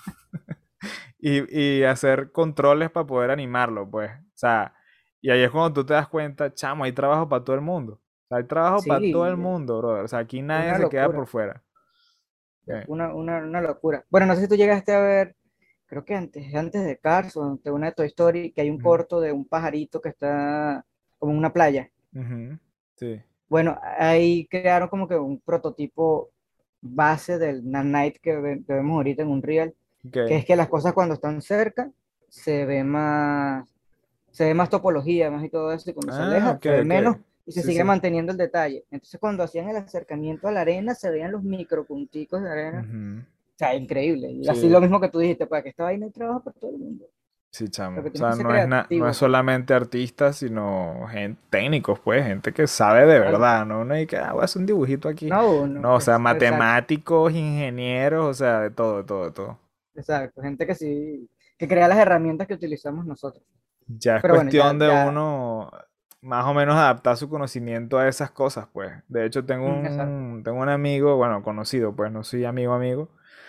y, y hacer controles para poder animarlo, pues. O sea, y ahí es cuando tú te das cuenta, chamo, hay trabajo para todo el mundo. O sea, hay trabajo para todo el Sí, mundo, brother. O sea, aquí nadie una se queda locura. por fuera. Eh, Una, una, una locura. Bueno, no sé si tú llegaste a ver, creo que antes, antes de Cars o de una de Toy Story, que hay un ujú, corto de un pajarito que está como en una playa. ujú, sí. Bueno, ahí crearon como que un prototipo base del Nanite que, ve- que vemos ahorita en un reel, que Ok. es que las cosas cuando están cerca se ve más, se ve más topología, más y todo eso, y cuando se Ah, aleja ok, se ve ok. menos y se Sí, sigue sí. manteniendo el detalle. Entonces cuando hacían el acercamiento a la arena se veían los micropunticos de arena. Ujú, O sea, increíble. Y así sí, lo mismo que tú dijiste, para que esta vaina hay trabajo para todo el mundo. sí, Lo chamo. que O tienes sea, que ser no es, na- no es creativo, pues. solamente artistas, sino gente, técnicos, pues, gente que sabe de Exacto. verdad, ¿no? No hay que, ah, voy a hacer un dibujito aquí. No, no, No, o sea, es, exacto, matemáticos, ingenieros, o sea, de todo, de todo, de todo. exacto. Gente que sí, que crea las herramientas que utilizamos nosotros. Ya es Pero bueno, ya, cuestión de ya, uno más o menos adaptar su conocimiento a esas cosas, pues. De hecho, tengo mm, exacto. un, tengo un amigo, bueno, conocido, pues no soy amigo amigo,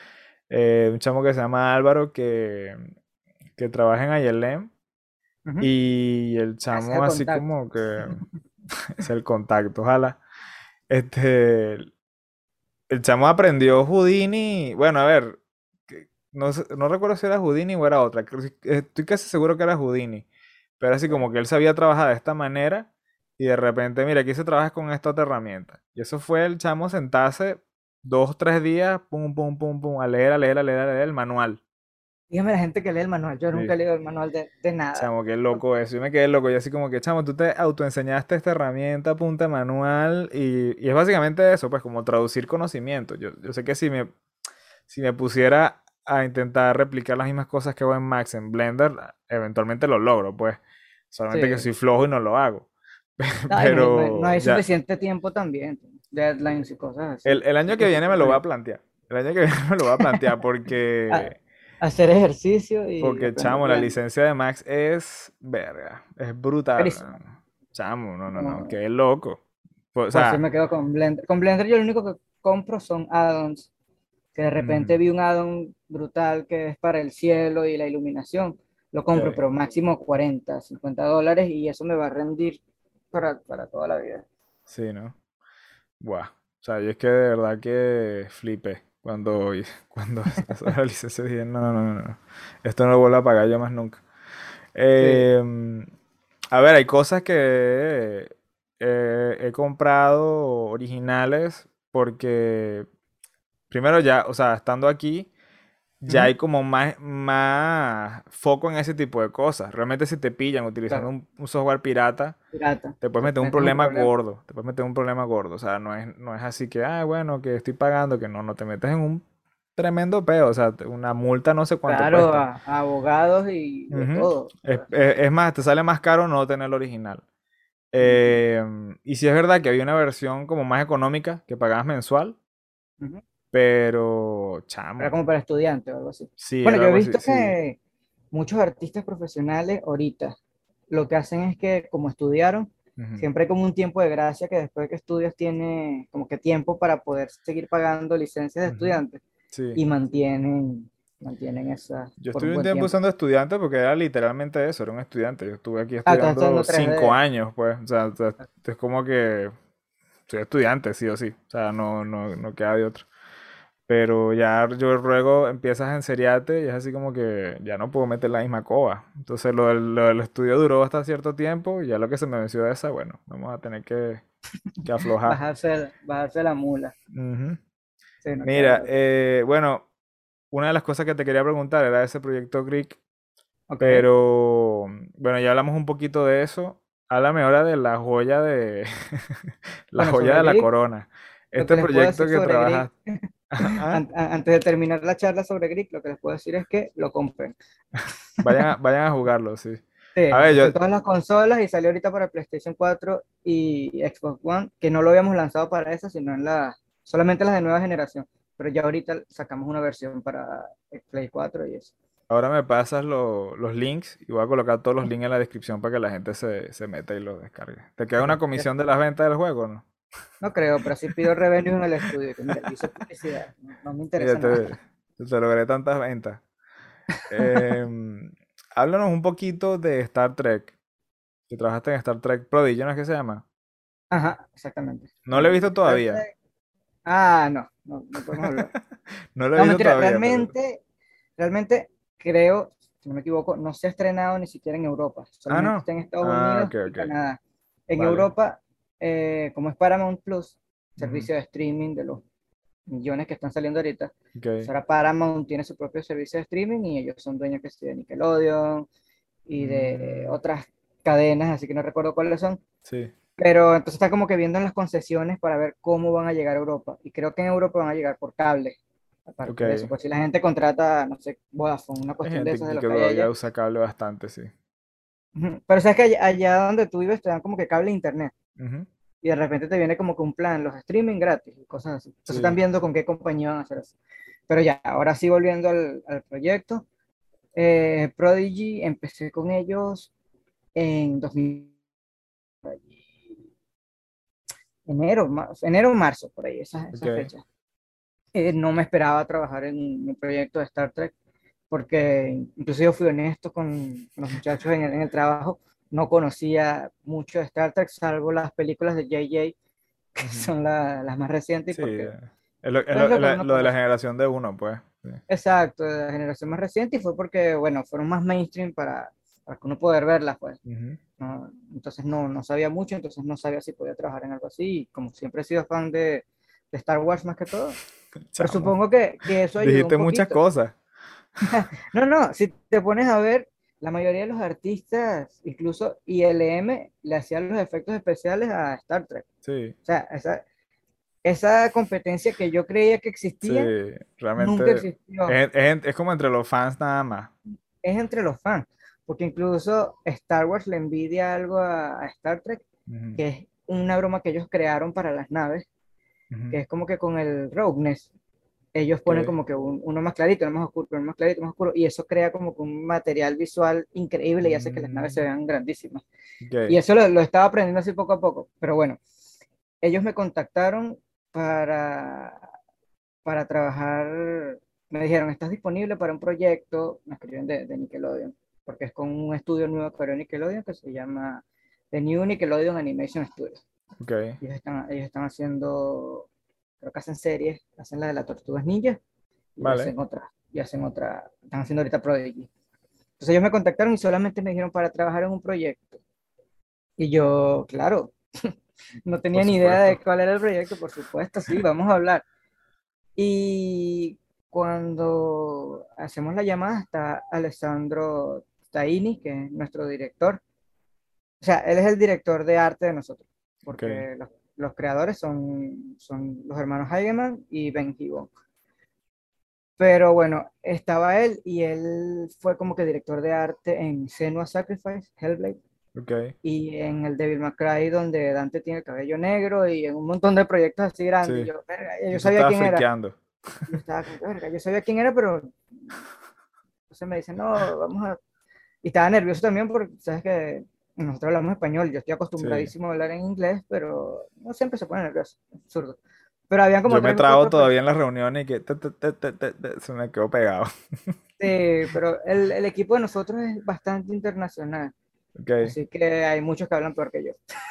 eh, un chamo que se llama Álvaro que, que trabaja en Ayelem Ujú. y el Ese es chamo el así contacto. como que es el contacto, ojalá. Este, el chamo aprendió Houdini, bueno, a ver, que- no, sé- no recuerdo si era Houdini o era otra, creo que- estoy casi seguro que era Houdini, pero así como que él sabía trabajar de esta manera y de repente, mira, aquí se trabaja con esta otra herramienta. Y eso fue el chamo sentarse dos, tres días, pum, pum, pum, pum, a leer, a leer, a leer, a leer el manual. Dígame la gente que lee el manual. Yo nunca Sí. he leído el manual de, de nada. Chamo, qué loco eso. Yo me quedé loco. Y así como que, chamo, tú te autoenseñaste esta herramienta, punta manual. Y, y es básicamente eso, pues como traducir conocimiento. Yo, yo sé que si me, si me pusiera a intentar replicar las mismas cosas que hago en Max en Blender, eventualmente lo logro, pues. Solamente que Sí. soy flojo y no lo hago. No, y no, hay no hay- no Pero hay ya, suficiente tiempo también. Deadlines y cosas el, así. el Hay año que que viene me hacerlo lo voy a bien. plantear. El año que viene me lo voy a plantear A- porque hacer ejercicio y Porque, aprender chamo, la Blender. licencia de Max es, verga, es brutal. Carísimo. ¿No? Chamo, no, no, no, No, qué loco. Pues, o pues sí sea, me quedo con Blender. Con Blender yo lo único que compro son add-ons, que de repente ujú, vi un add-on brutal que es para el cielo y la iluminación. Lo ok, compro, pero máximo cuarenta cincuenta dólares y eso me va a rendir para, para toda la vida. sí, ¿no? Buah. O sea, yo es que de verdad que flipé cuando, cuando pasó la licencia. Dije, no, no, no, no, esto no lo vuelvo a pagar yo más nunca. Sí, Em, a ver, hay cosas que eh, he comprado originales porque, primero ya, o sea, estando aquí. Ya ujú, hay como más, más foco en ese tipo de cosas. Realmente si te pillan utilizando claro, un, un software pirata, pirata, te puedes te meter un metes un problema problema. gordo. Te puedes meter un problema gordo. O sea, no es, no es así que, ah, bueno, que estoy pagando, que no, no te metes en un tremendo peo. O sea, te- una multa no sé cuánto Claro, cuesta. a, a abogados y de Ujú. todo. Es, es- es más, te sale más caro no tener el original. Ujú, Eh, y si es verdad que había una versión como más económica que pagabas mensual, ujú. pero Era chamo, como para estudiantes o algo así. sí, Bueno, era yo he algo así, visto sí. que muchos artistas profesionales ahorita lo que hacen es que como estudiaron, Ujú. siempre hay como un tiempo de gracia que después de que estudias tiene como que tiempo para poder seguir pagando licencias de Ujú. estudiantes Sí. y mantienen, mantienen esa Yo por un estuve un buen tiempo tiempo. usando estudiante porque era literalmente eso, era un estudiante. Yo estuve aquí Ah, estás estudiando haciendo tres cinco d años, pues. O sea, o sea, es como que soy estudiante, sí o sí. O sea, no, no, no queda de otro. Pero ya yo luego empiezas en seriate y es así como que ya no puedo meter la misma coba. Entonces lo del, lo del estudio duró hasta cierto tiempo y ya lo que se me venció de esa, bueno, vamos a tener que, que aflojar. bajarse, bajarse la mula. Ujú. Sí, no queda Mira, de otra. eh, bueno, una de las cosas que te quería preguntar era ese proyecto Greek. Ok. Pero bueno, ya hablamos un poquito de eso. Háblame ahora de la joya de la Bueno, joya sobre de la Grig, corona. lo Este que les puedo proyecto decir que sobre Grig trabajas. ¿Ah? an- a- antes de terminar la charla sobre Grig, lo que les puedo decir es que lo compren. Vayan a, vayan a jugarlo, sí. Sí, A ver, está yo. en todas las consolas y salió ahorita para PlayStation cuatro y Xbox One, que no lo habíamos lanzado para eso, sino en la, solamente las de nueva generación. Pero ya ahorita sacamos una versión para Play cuatro y eso. Ahora me pasas lo- los links y voy a colocar todos los links en la descripción para que la gente se, se meta y los descargue. ¿Te queda una Ya, ya. comisión de las ventas del juego, no? No creo, pero sí pido revenue en el estudio. Que mira, hice publicidad, no, no me Mira, interesa nada. te, te logré tantas ventas. Em, háblanos un poquito de Star Trek. Que trabajaste en Star Trek Prodigy, ¿no es que se llama? Ajá, exactamente. No lo he En visto Star todavía. Trek. Ah, no, no, no podemos hablar. No lo he No, visto mentira, todavía, pero. realmente, realmente creo, si no me equivoco, no se ha estrenado ni siquiera en Europa, Ah, solamente no. está en Estados Ah, Unidos ok, y ok. Canadá. En Vale. Europa, eh, como es Paramount Plus, Ujú. servicio de streaming de los millones que están saliendo ahorita, pues Ok. ahora Paramount tiene su propio servicio de streaming y ellos son dueños que sí, de Nickelodeon y de Mm, otras cadenas, así que no recuerdo cuáles son. sí. Pero entonces está como que viendo en las concesiones para ver cómo van a llegar a Europa. Y creo que en Europa van a llegar por cable. Ok. Aparte de eso, pues si la gente contrata, no sé, Vodafone, una Hay cuestión de gente esas de aquí lo que que hay todavía allá. usa cable bastante, sí. Ujú. Pero sabes que allá, allá donde tú vives te dan como que cable e internet. Ujú. Y de repente te viene como que un plan, los streaming gratis y cosas así. Entonces están Sí. viendo con qué compañía van a hacer eso. Pero ya, ahora sí volviendo al, al proyecto. eh, Prodigy, empecé con ellos. en dos mil, enero, ma- enero o marzo, por ahí, esa, Ok. esa fecha. Eh, no me esperaba trabajar en un proyecto de Star Trek, porque incluso yo fui honesto con los muchachos en el, en el trabajo, no conocía mucho de Star Trek, salvo las películas de J J, que Ujú. son la- las más recientes, Sí, porque eh, es lo, es pues, lo- lo es que la- uno lo de la conoce. generación de uno, pues. Sí. Exacto, de la generación más reciente, y fue porque, bueno, fueron más mainstream para, para que uno poder verlas, pues. Ujú. No, entonces no, no sabía mucho, entonces no sabía si podía trabajar en algo así, y como siempre he sido fan de, de Star Wars más que todo, pero Chamo, supongo que, que eso ayudó un dijiste muchas poquito. cosas. No, no, si te pones a ver, la mayoría de los artistas, incluso I L M, le hacían los efectos especiales a Star Trek. Sí, O sea, esa, esa competencia que yo creía que sí, existía, nunca realmente existió. es, es- es como entre los fans nada más. Es entre los fans, porque incluso Star Wars le envidia algo a, a Star Trek, Ujú, que es una broma que ellos crearon para las naves, ujú. que es como que con el Roughness, ellos ponen Ok. como que un- uno más clarito, uno más oscuro, uno más clarito, más oscuro, y eso crea como que un material visual increíble y hace que las naves se Mm, vean grandísimas. Y ok. eso lo, lo estaba aprendiendo así poco a poco, pero bueno, ellos me contactaron para, para trabajar, me dijeron, ¿estás disponible para un proyecto? Me escriben de, de Nickelodeon, porque es con un estudio nuevo que abrió Nickelodeon que se llama The New Nickelodeon Animation Studio. Ok. Ellos están, ellos están haciendo, creo que hacen series, hacen la de las Tortugas Ninja y Vale. hacen otra, y hacen otra, están haciendo ahorita Prodigy. Entonces ellos me contactaron y solamente me dijeron para trabajar en un proyecto. Y yo, claro, no Por tenía ni idea supuesto. de cuál era el proyecto, por supuesto, sí, vamos a hablar. Y cuando hacemos la llamada está Alessandro Taini, que es nuestro director. O sea, él es el director de arte de nosotros, Ok. porque los, los creadores son, son los hermanos Heigemann y Ben Gibbon. Pero bueno, estaba él y él fue como que director de arte en Senua Sacrifice, Hellblade, Ok. y en el Devil May Cry, donde Dante tiene el cabello negro, y en un montón de proyectos así grandes. Y Sí. yo, verga, yo Tú te sabía estabas quién era. friqueando. Y yo estaba como, que, verga, yo sabía quién era, pero entonces me dicen, no, vamos a... Y estaba nervioso también porque, sabes que nosotros hablamos español, yo estoy Sí. acostumbradísimo a hablar en inglés, pero no siempre se pone nervioso, es absurdo. Pero habían como Yo me tres, trago cuatro todavía personas, en las reuniones y que te- te- te- te- te- te- se me quedó pegado. pero el, el equipo de nosotros es bastante internacional, Ok. así que hay muchos que hablan peor que yo.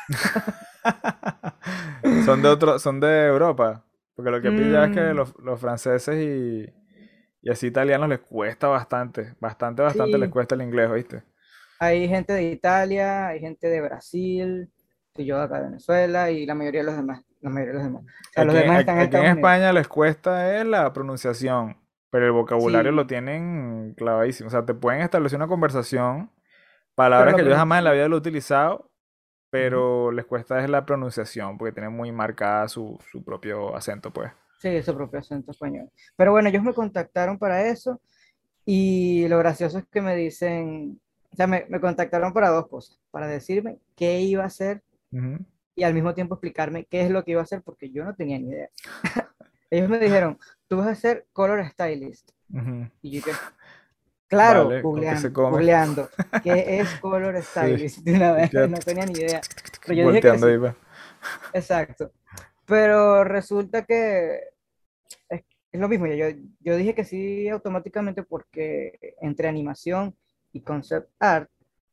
Son de otro, son de Europa. Porque lo que pilla es que Mm, los, los franceses y, y así italianos les cuesta bastante. Bastante, bastante les sí, cuesta el inglés, ¿oíste? hay gente de Italia, hay gente de Brasil, y yo acá de Venezuela, y la mayoría de los demás, la mayoría de los demás. O sea, los Aquí, demás están aquí, en aquí en Estados Unidos. España les cuesta es la pronunciación, pero el vocabulario lo Sí, tienen clavadísimo. O sea, te pueden establecer una conversación, pero palabras la que yo jamás en la pronunciación. vida lo he utilizado, Ujú. pero les cuesta es la pronunciación, porque tienen muy marcada su, su propio acento, pues. Sí, su propio acento español. Pero bueno, ellos me contactaron para eso y lo gracioso es que me dicen, o sea, me, me contactaron para dos cosas, para decirme qué iba a hacer Ujú, y al mismo tiempo explicarme qué es lo que iba a hacer porque yo no tenía ni idea. Ellos me dijeron, tú vas a ser color stylist. ujú. Y yo qué, claro, Vale, ¿con qué se googleando, come? googleando, ¿qué es color Sí, stylist? De una y vez, queda no tenía ni idea. Pero yo dije que volteando ahí, sí, va. exacto. Pero resulta que es, es lo mismo, yo, yo dije que sí automáticamente porque entre animación y concept art,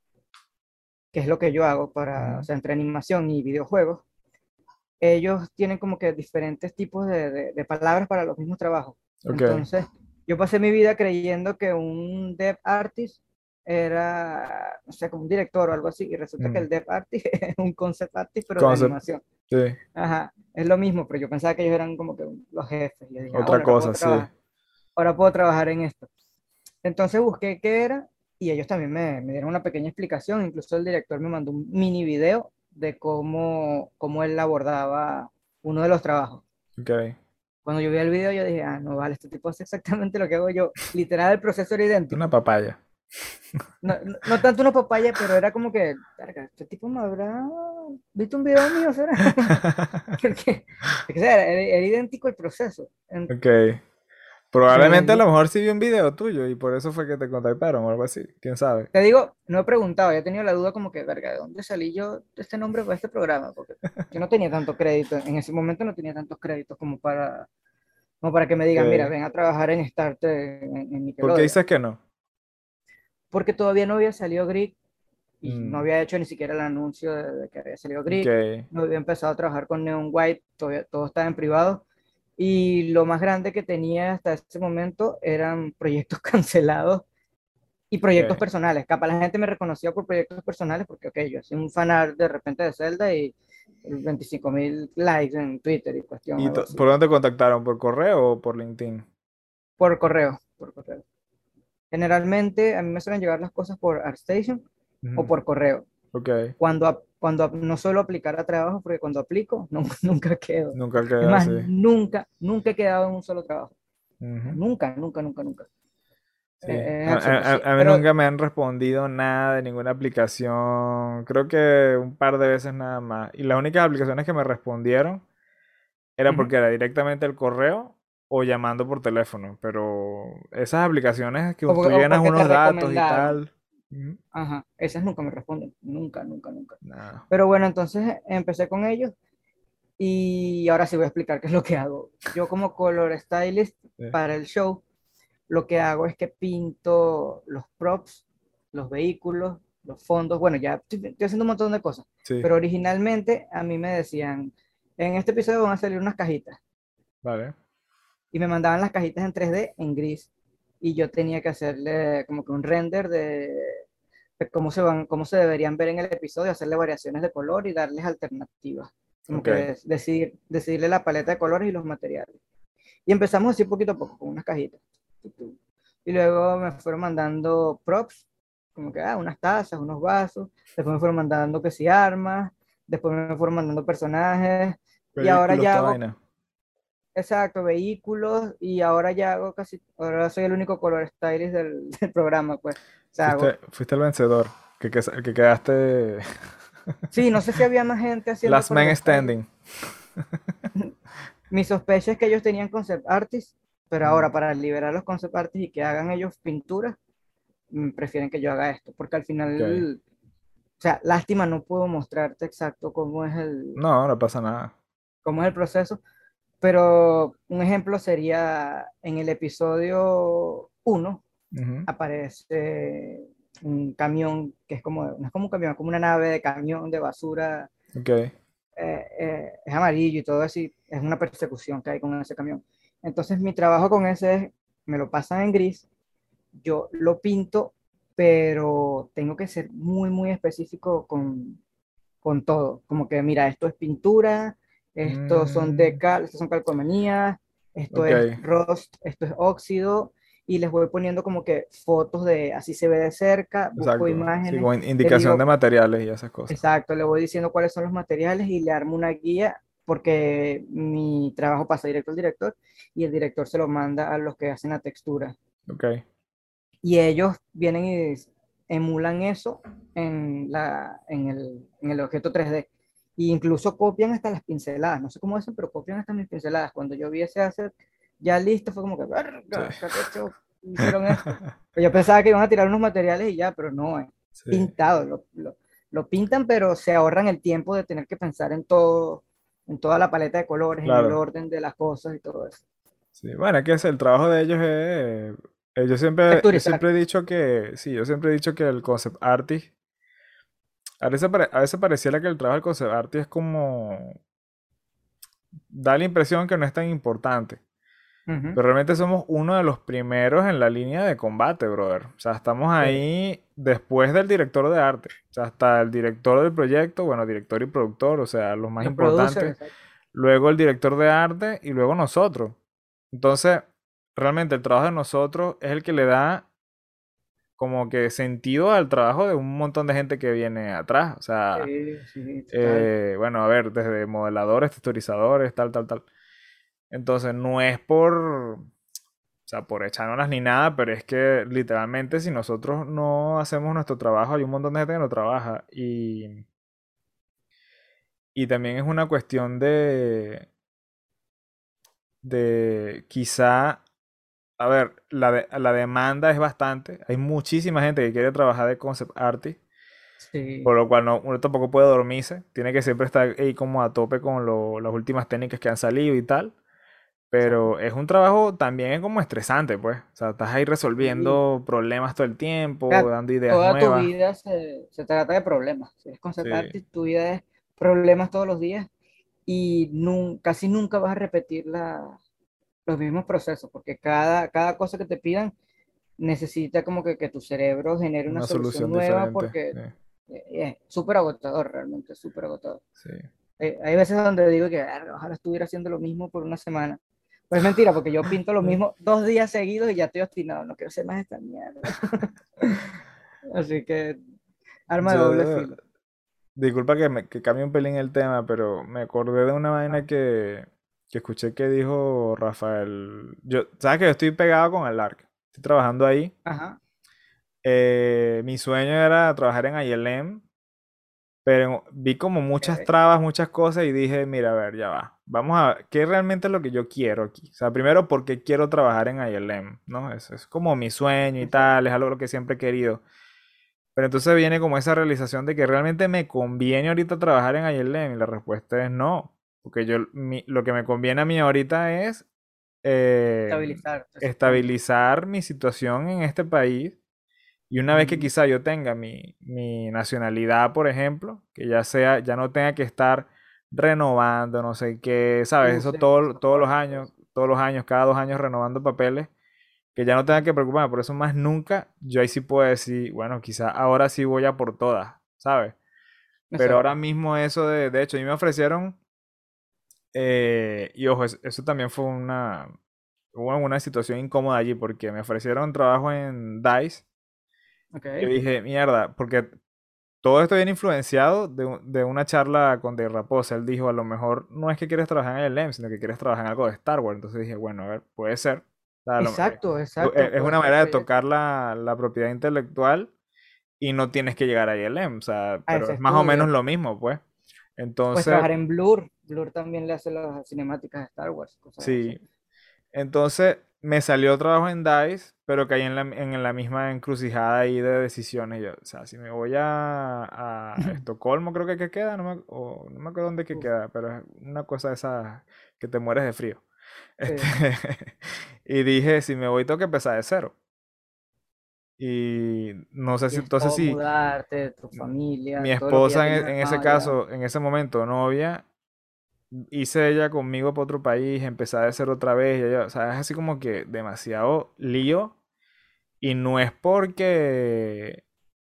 que es lo que yo hago para, o Ujú. sea, entre animación y videojuegos, ellos tienen como que diferentes tipos de, de- de palabras para los mismos trabajos. Ok, Entonces, yo pasé mi vida creyendo que un dev artist era, no sé, como un director o algo así, y resulta que mm, el dev artist es un concept artist, pero de concept, animación. sí, Ajá, es lo mismo, pero yo pensaba que ellos eran como que los jefes. Y yo dije, ah, otra bueno, ahora puedo cosa, sí. trabajar, ahora puedo trabajar en esto. Entonces busqué qué era y ellos también me, me dieron una pequeña explicación. Incluso el director me mandó un mini video de cómo, cómo él abordaba uno de los trabajos. Ok, Cuando yo vi el video, yo dije, ah, no vale, este tipo hace exactamente lo que hago yo. Literal, el proceso era una idéntico. papaya. No, no, no tanto una papaya, pero era como que, "Verga, este tipo me habrá visto un video mío, ¿será?" Porque, porque, o sea, era, era idéntico el proceso. En- Ok. Probablemente a Me- lo mejor sí vi un video tuyo y por eso fue que te contactaron o algo así. ¿Quién sabe? Te digo, no he preguntado, he tenido la duda como que, verga, ¿de dónde salí yo de este nombre para este programa? Porque yo no tenía tanto crédito, en ese momento no tenía tantos créditos como para, como para que me digan, mira, Ok. ven a trabajar en Starte en, en ¿Por qué Nickelodeon. dices que no? Porque todavía no había salido Grig y no Mm, había hecho ni siquiera el anuncio de, de que había salido ok. Grig, no había empezado a trabajar con Neon White, todavía, todo estaba en privado. Y lo más grande que tenía hasta ese momento eran proyectos cancelados y proyectos Ok. personales. Capaz la gente me reconocía por proyectos personales porque, ok, yo hacía un fanart de repente de Zelda y veinticinco mil likes en Twitter y cuestión, ¿Y algo to- así. por dónde te contactaron? ¿Por correo o por LinkedIn? Por correo, por correo. Generalmente a mí me suelen llegar las cosas por ArtStation o Ujú. por correo. Ok. Cuando, ap- cuando ap- no suelo aplicar a trabajo, porque cuando aplico, no- nunca quedo. Nunca Es queda más, así. nunca, nunca he quedado en un solo trabajo. Ujú. Nunca, nunca, nunca, nunca. Sí. Eh, Es A, absurdo, a- sí. a- a mí Pero, nunca me han respondido nada de ninguna aplicación. Creo que un par de veces nada más. Y las únicas aplicaciones que me respondieron era ujú. porque era directamente el correo o llamando por teléfono. Pero esas aplicaciones que O, tú porque o llenas porque te unos datos y recomendaron. tal. Ujú. Ajá, esas nunca me responden. Nunca, nunca, nunca. Nada. Pero bueno, entonces empecé con ellos y ahora sí voy a explicar qué es lo que hago. Yo como color stylist Sí. para el show, lo que hago es que pinto los props, los vehículos, los fondos. Bueno, ya estoy, estoy haciendo un montón de cosas. Sí, Pero originalmente a mí me decían, en este episodio van a salir unas cajitas. vale. Y me mandaban las cajitas en tres D en gris. Y yo tenía que hacerle como que un render de, de cómo se van, cómo se deberían ver en el episodio, hacerle variaciones de color y darles alternativas. Como Ok. que decidir, decidirle la paleta de colores y los materiales. Y empezamos así poquito a poco, con unas cajitas. Y luego me fueron mandando props, como que ah, unas tazas, unos vasos. Después me fueron mandando que sí armas. Después me fueron mandando personajes. Y ahora Vehículos, ya toda hago, vaina. exacto, vehículos. Y ahora ya hago casi, ahora soy el único color stylist del, del programa, pues. O sea, hago. Fuiste, fuiste el vencedor. Que, que, el que quedaste. Sí, no sé si había más gente haciendo Last color man style. standing. Mi sospecha es que ellos tenían concept artists, pero Mm, ahora para liberar los concept artists y que hagan ellos pinturas, mm, prefieren que yo haga esto, porque al ok. final, o sea, lástima, no puedo mostrarte exacto cómo es el, No, no pasa nada. cómo es el proceso, pero un ejemplo sería en el episodio uno Ujú. aparece un camión que es como, no es como un camión, es como una nave de camión de basura, Ok. eh, eh, es amarillo y todo eso, y es una persecución que hay con ese camión. Entonces mi trabajo con ese es, me lo pasan en gris, yo lo pinto, pero tengo que ser muy, muy específico con, con todo. Como que, mira, esto es pintura, estos son Mm, decal, estas son calcomanías, esto ok. es rust, esto es óxido, y les voy poniendo como que fotos de así se ve de cerca, busco Exacto. Sí, imágenes, con le indicación de digo, materiales y esas cosas. exacto, le voy diciendo cuáles son los materiales y le armo una guía porque mi trabajo pasa directo al director y el director se lo manda a los que hacen la textura. Ok. Y ellos vienen y emulan eso en, la, en, el, en el objeto tres D. E incluso copian hasta las pinceladas. No sé cómo hacen, pero copian hasta mis pinceladas. Cuando yo vi ese hacer ya listo, fue como que, Sí. verga, qué arrecho, hicieron esto. Pero yo pensaba que iban a tirar unos materiales y ya, pero no, es Sí. pintado. Lo, lo, lo pintan, pero se ahorran el tiempo de tener que pensar en todo, en toda la paleta de colores, en el Claro. orden de las cosas y todo eso. Sí. Bueno, es que es el trabajo de ellos es. eh, Yo siempre, yo Texturizar. siempre he dicho que. Sí, yo siempre he dicho que el concept artist. A veces, pare- a veces pareciera que el trabajo del concept artist es como. Da la impresión que no es tan importante. Ujú. Pero realmente somos uno de los primeros en la línea de combate, brother. O sea, estamos Sí. ahí después del director de arte. O sea, hasta el director del proyecto, bueno, director y productor, o sea, los más Los producers, importantes. Luego el director de arte y luego nosotros. Entonces, realmente el trabajo de nosotros es el que le da como que sentido al trabajo de un montón de gente que viene atrás. O sea, sí, sí, total. eh, bueno, a ver, desde modeladores, texturizadores, tal, tal, tal. Entonces, no es por, o sea, por echárnoslas ni nada, pero es que literalmente si nosotros no hacemos nuestro trabajo, hay un montón de gente que no trabaja. Y, y también es una cuestión de, de quizá a ver, la, de- la demanda es bastante. Hay muchísima gente que quiere trabajar de concept artist, Sí, por lo cual no, uno tampoco puede dormirse. Tiene que siempre estar ahí como a tope con lo- las últimas técnicas que han salido y tal. exacto. Pero es un trabajo también como estresante, pues. O sea, estás ahí Y resolviendo problemas todo el tiempo, sea, dando ideas toda tu nuevas. vida se, se trata de problemas. Si eres Sí, concept artist, tu vida es problemas todos los días y nun- casi nunca vas a repetir la- los mismos procesos, porque cada, cada cosa que te pidan necesita como que, que tu cerebro genere una una solución solución nueva diferente. porque Sí, eh, es súper agotador, realmente, súper agotador. sí. Eh, hay veces donde digo que "Verga, ojalá estuviera haciendo lo mismo por una semana". Pues es mentira, porque yo pinto lo mismo dos días seguidos y ya estoy obstinado, no quiero hacer más esta mierda. Así que arma de doble Yo, filo. disculpa que, me, que cambie un pelín el tema, pero me acordé de una Ah, vaina que, que escuché que dijo Rafael. Yo, ¿sabes que yo estoy pegado con el ARC? Estoy trabajando ahí. ajá, Eh, mi sueño era trabajar en I L M, pero vi como muchas ok, trabas, muchas cosas y dije, mira, a ver, ya va. Vamos a ver, ¿qué realmente es lo que yo quiero aquí? O sea, primero, ¿por qué quiero trabajar en I L M? ¿No? Eso es como mi sueño y tal, exacto, es algo que siempre he querido. Pero entonces viene como esa realización de que realmente me conviene ahorita trabajar en I L M y la respuesta es no. Porque yo, mi- lo que me conviene a mí ahorita es eh, estabilizar ese punto. estabilizar mi situación en este país y una vez que Mm, quizá yo tenga mi, mi nacionalidad, por ejemplo, que ya sea, ya no tenga que estar renovando, no sé qué, ¿sabes? uh, Eso sí, todo- todos los pasaporte, todo años, eso. todos los años, cada dos años renovando papeles, que ya no tenga que preocuparme por eso más nunca, yo ahí sí puedo decir, bueno, quizá ahora sí voy a por todas, ¿sabes? Pero ahora Exacto. mismo eso de, de hecho, a mí me ofrecieron, eh, y ojo, es- eso también fue una, hubo una situación incómoda allí porque me ofrecieron trabajo en DICE. Y yo Ok. dije, mierda, porque todo esto viene influenciado de, un- de una charla con De Raposa. Él dijo, a lo mejor no es que quieres trabajar en el I L M, sino que quieres trabajar en algo de Star Wars. Entonces dije, bueno, a ver, puede ser. O sea, a lo- eh, Exacto, eh, exacto, es puede una ser el manera de proyecto. tocar la, la propiedad intelectual y no tienes que llegar a I L M. O sea, A pero ese es más o menos estudio. lo mismo, pues. Puedes Entonces, trabajar en Blur. Blur también le hace las cinemáticas de Star Wars, cosas así. sí. Entonces me salió trabajo en DICE, pero caí en la, en la misma encrucijada ahí de decisiones. Yo, o sea, si me voy a, a Estocolmo, creo que, que queda, no me, o no me acuerdo dónde que Uf, queda, pero es una cosa de esas que te mueres de frío. Este, sí. y dije, si me voy, tengo que empezar de cero. Y no sé Y si, es entonces todo si mudarte, tu mi familia, todo lo que ya esposa tenías en, en ese armado ya. caso, en ese momento, novia, hice ella conmigo para otro país, empecé a hacer otra vez, y ella, o sea, es así como que demasiado lío y no es porque,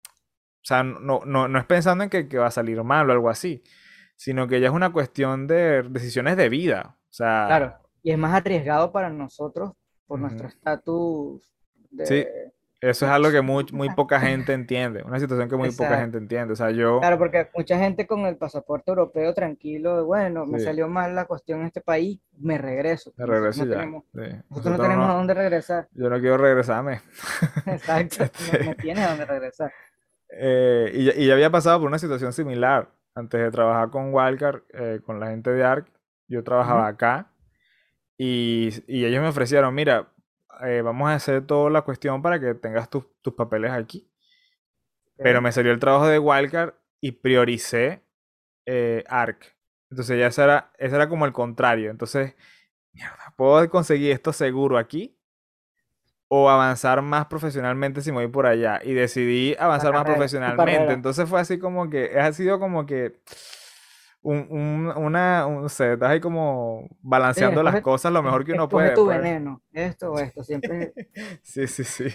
o sea, no, no, no es pensando en que, que va a salir mal o algo así, sino que ya es una cuestión de decisiones de vida, o sea, Claro, y es más arriesgado para nosotros por nuestro ujú. estatus Sí, de... eso es no, algo que muy, muy poca gente entiende, una situación que muy poca exacto. gente entiende, o sea, yo, Claro, porque mucha gente con el pasaporte europeo tranquilo, de, bueno, me sí, salió mal la cuestión en este país, me regreso. de Nosotros regreso no y ya, tenemos, sí. nosotros no Nosotros tenemos a no, dónde regresar. yo no quiero regresarme. Exacto, no, no Este, tienes a dónde regresar. Eh, y, ya y ya había pasado por una situación similar. Antes de trabajar con Wildcard, eh, con la gente de ARC, yo trabajaba Ujú, acá y, y ellos me ofrecieron, mira, eh, vamos a hacer toda la cuestión para que tengas tus, tus papeles aquí. Pero ok. me salió el trabajo de Wildcard y prioricé eh, ARC. Entonces ya ese era, ese era como el contrario. Entonces, mierda, ¿puedo conseguir esto seguro aquí? O avanzar más profesionalmente si me voy por allá. Y decidí La avanzar más carrera, tu profesionalmente. carrera. Entonces fue así como que, ha sido como que un, un- una, un, no sé, estás ahí como Sí, balanceando las escoge, cosas lo es- mejor que uno escoge puede, tu pues. veneno, esto o esto, siempre. Sí, sí, sí.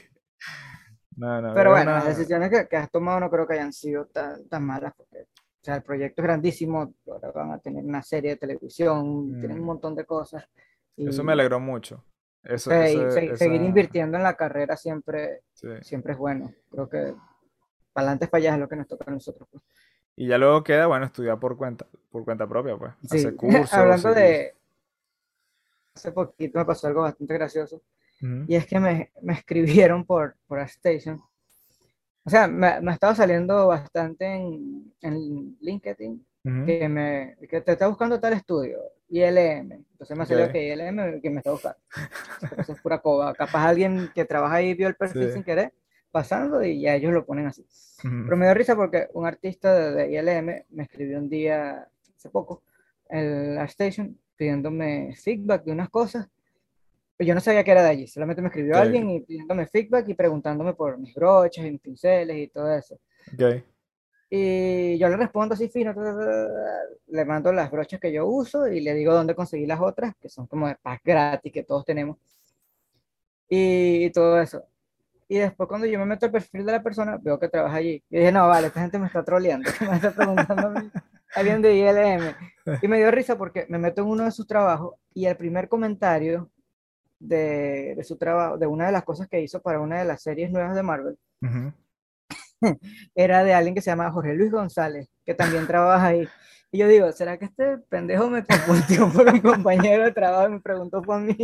No, no, Pero es bueno, las una... decisiones que, que has tomado no creo que hayan sido tan, tan malas, porque, o sea, el proyecto es grandísimo, ahora van a tener una serie de televisión, tienen un mm, montón de cosas, eso me y alegró mucho. Eso, se- ese, se- seguir esa... invirtiendo en la carrera siempre, Sí. siempre es bueno. Creo que para adelante, para allá es lo que nos toca a nosotros, pues. Y ya luego queda, bueno, estudiar por cuenta, por cuenta propia, pues. Hacer Sí, cursos, hablando seguir. de, hace poquito me pasó algo bastante gracioso, Ujú, y es que me, me escribieron por, por Station. O sea, me, me ha estado saliendo bastante en, en LinkedIn ujú, que, me, que te está buscando tal estudio. I L M. Entonces me ha salido Ok. que I L M que me está buscando. Pero eso es pura coba. Capaz alguien que trabaja ahí vio el Sí. perfil sin querer, pasando y ya ellos lo ponen así. Ujú. Pero me dio risa porque un artista de, de I L M me escribió un día, hace poco, en la station, pidiéndome feedback de unas cosas. Pero yo no sabía que era de allí. Solamente me escribió Ok. alguien y pidiéndome feedback y preguntándome por mis broches y mis pinceles y todo eso. Ok. Y yo le respondo así fino, ta, ta, ta, le mando las brochas que yo uso y le digo dónde conseguí las otras, que son como de pack gratis que todos tenemos, y, y todo eso. Y después cuando yo me meto al perfil de la persona, veo que trabaja allí. Y dije, no, vale, esta gente me está troleando, que me está preguntando a mí, alguien de I L M. Y me dio risa porque me meto en uno de sus trabajos y el primer comentario de, de su trabajo, de una de las cosas que hizo para una de las series nuevas de Marvel, Ujú. era de alguien que se llama Jorge Luis González, que también trabaja ahí. Y yo digo, ¿será que este pendejo me confundió por un compañero de trabajo y me preguntó por mí?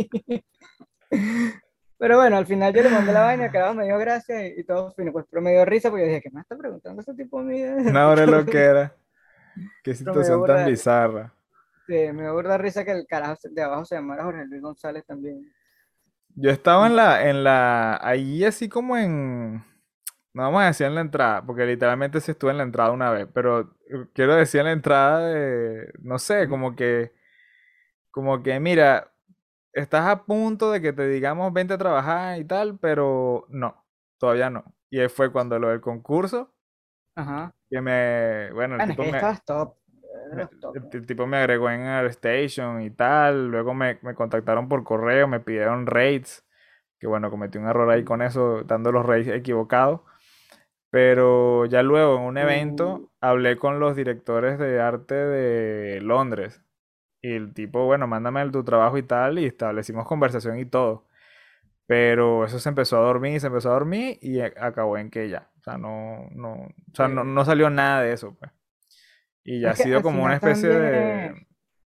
Pero bueno, al final yo le mandé la vaina, que me dio gracia y, y todo fino, pues, pero me dio risa porque yo dije, ¿qué me está preguntando ese tipo a mí? Una hora lo que era. Qué Pero me dio situación tan burda, bizarra. sí, me dio burda risa que el carajo de abajo se llamara Jorge Luis González también. Yo estaba Y en bueno, la, en la, ahí así como en, no vamos a decir en la entrada, porque literalmente sí estuve en la entrada una vez, pero eh, quiero decir en la entrada de, no sé, ujú, como que, como que, mira, estás a punto de que te digamos vente a trabajar y tal, pero no, todavía no. Y ahí fue cuando lo del concurso, ajá. que me, bueno, el Bueno, es tipo que ya me, estabas top, de me- los top. el, el tipo me agregó en AirStation y tal, luego me, me contactaron por correo, me pidieron rates, que bueno, cometí un error ahí con eso, dando los rates equivocados. Pero ya luego en un Uh, evento hablé con los directores de arte de Londres. Y el tipo, bueno, mándame el- tu trabajo y tal, y establecimos conversación y todo. Pero eso se empezó a dormir, se empezó a dormir y a- acabó en que ya. O sea, no, no, o sea, no, eh, no salió nada de eso, pues. Y ya ha es que sido al como una final especie también de... es...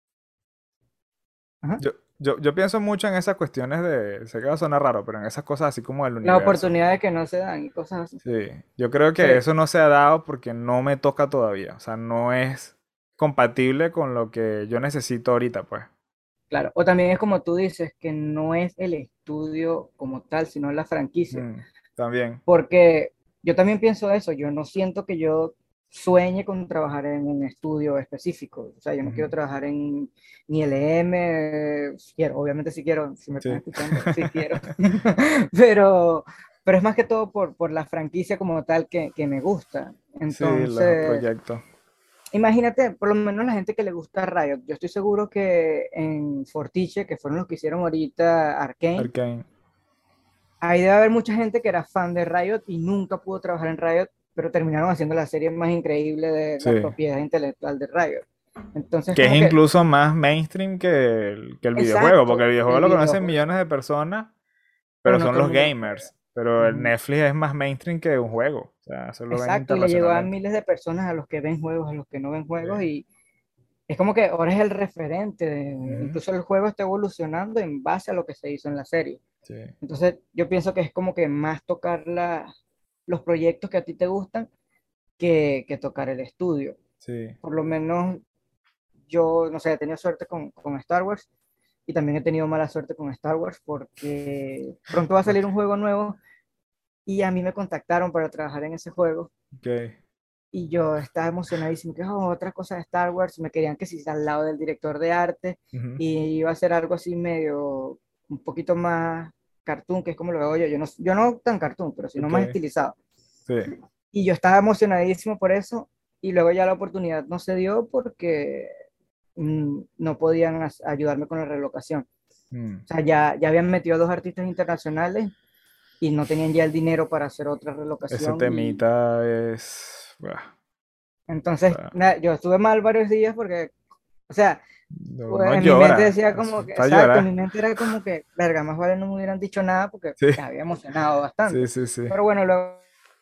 Ajá. Yo, yo, yo pienso mucho en esas cuestiones de... Sé que va a sonar raro, pero en esas cosas así como del Las universo. oportunidades que no se dan y cosas así. Sí, yo creo que Sí, eso no se ha dado porque no me toca todavía. O sea, no es compatible con lo que yo necesito ahorita, pues. claro. O también es como tú dices, que no es el estudio como tal, sino la franquicia. Mm, también. Porque yo también pienso eso, yo no siento que yo sueñe con trabajar en un estudio específico. O sea, yo no quiero Ujú. trabajar en ni L M, si quiero, obviamente si quiero, si me están Sí. escuchando, sí quiero. Pero, pero es más que todo por, por la franquicia como tal que, que me gusta. Sí, los Entonces, proyectos. imagínate, por lo menos la gente que le gusta Riot. Yo estoy seguro que en Fortiche, que fueron los que hicieron ahorita Arcane, Arcane. ahí debe haber mucha gente que era fan de Riot y nunca pudo trabajar en Riot, pero terminaron haciendo la serie más increíble de Sí. la propiedad intelectual de Riot. Entonces, Que es como que, incluso más mainstream que el, que el videojuego, porque exacto, el videojuego el lo conocen videojuego, millones de personas, pero pero no son todo el los mundo lo juega. gamers. Pero el Ujú. Netflix es más mainstream que un juego. O sea, eso lo ven Exacto, y le llegó a internacionalmente. miles de personas, a los que ven juegos, a los que no ven Sí. juegos, y es como que ahora es el referente, de- Ujú. incluso el juego está evolucionando en base a lo que se hizo en la serie. Sí. Entonces, yo pienso que es como que más tocar la, los proyectos que a ti te gustan que, que tocar el estudio. Sí. Por lo menos yo, no sé, he tenido suerte con, con Star Wars y también he tenido mala suerte con Star Wars porque pronto va a salir Porque, un juego nuevo y a mí me contactaron para trabajar en ese juego ok. y yo estaba emocionadísimo, que oh, otra cosa de Star Wars, me querían que si al lado del director de arte Ujú. y iba a ser algo así medio, un poquito más cartoon, que es como lo veo yo, yo no, yo no tan cartoon, pero sino Ok. más estilizado. Sí. Y yo estaba emocionadísimo por eso y luego ya la oportunidad no se dio porque mm, no podían as- ayudarme con la relocación. Mm. O sea, ya, ya habían metido dos artistas internacionales y no tenían ya el dinero para hacer otra Ese relocación. Y temita es... buah, entonces, o nada, yo estuve mal varios días porque, o sea, uno pues, en mi mente llora. decía Eso como es que, para exacto, en mi llorar. mente era como que, verga, más vale no me hubieran dicho nada porque Sí, me había emocionado sí, bastante. sí, sí. Pero bueno, luego,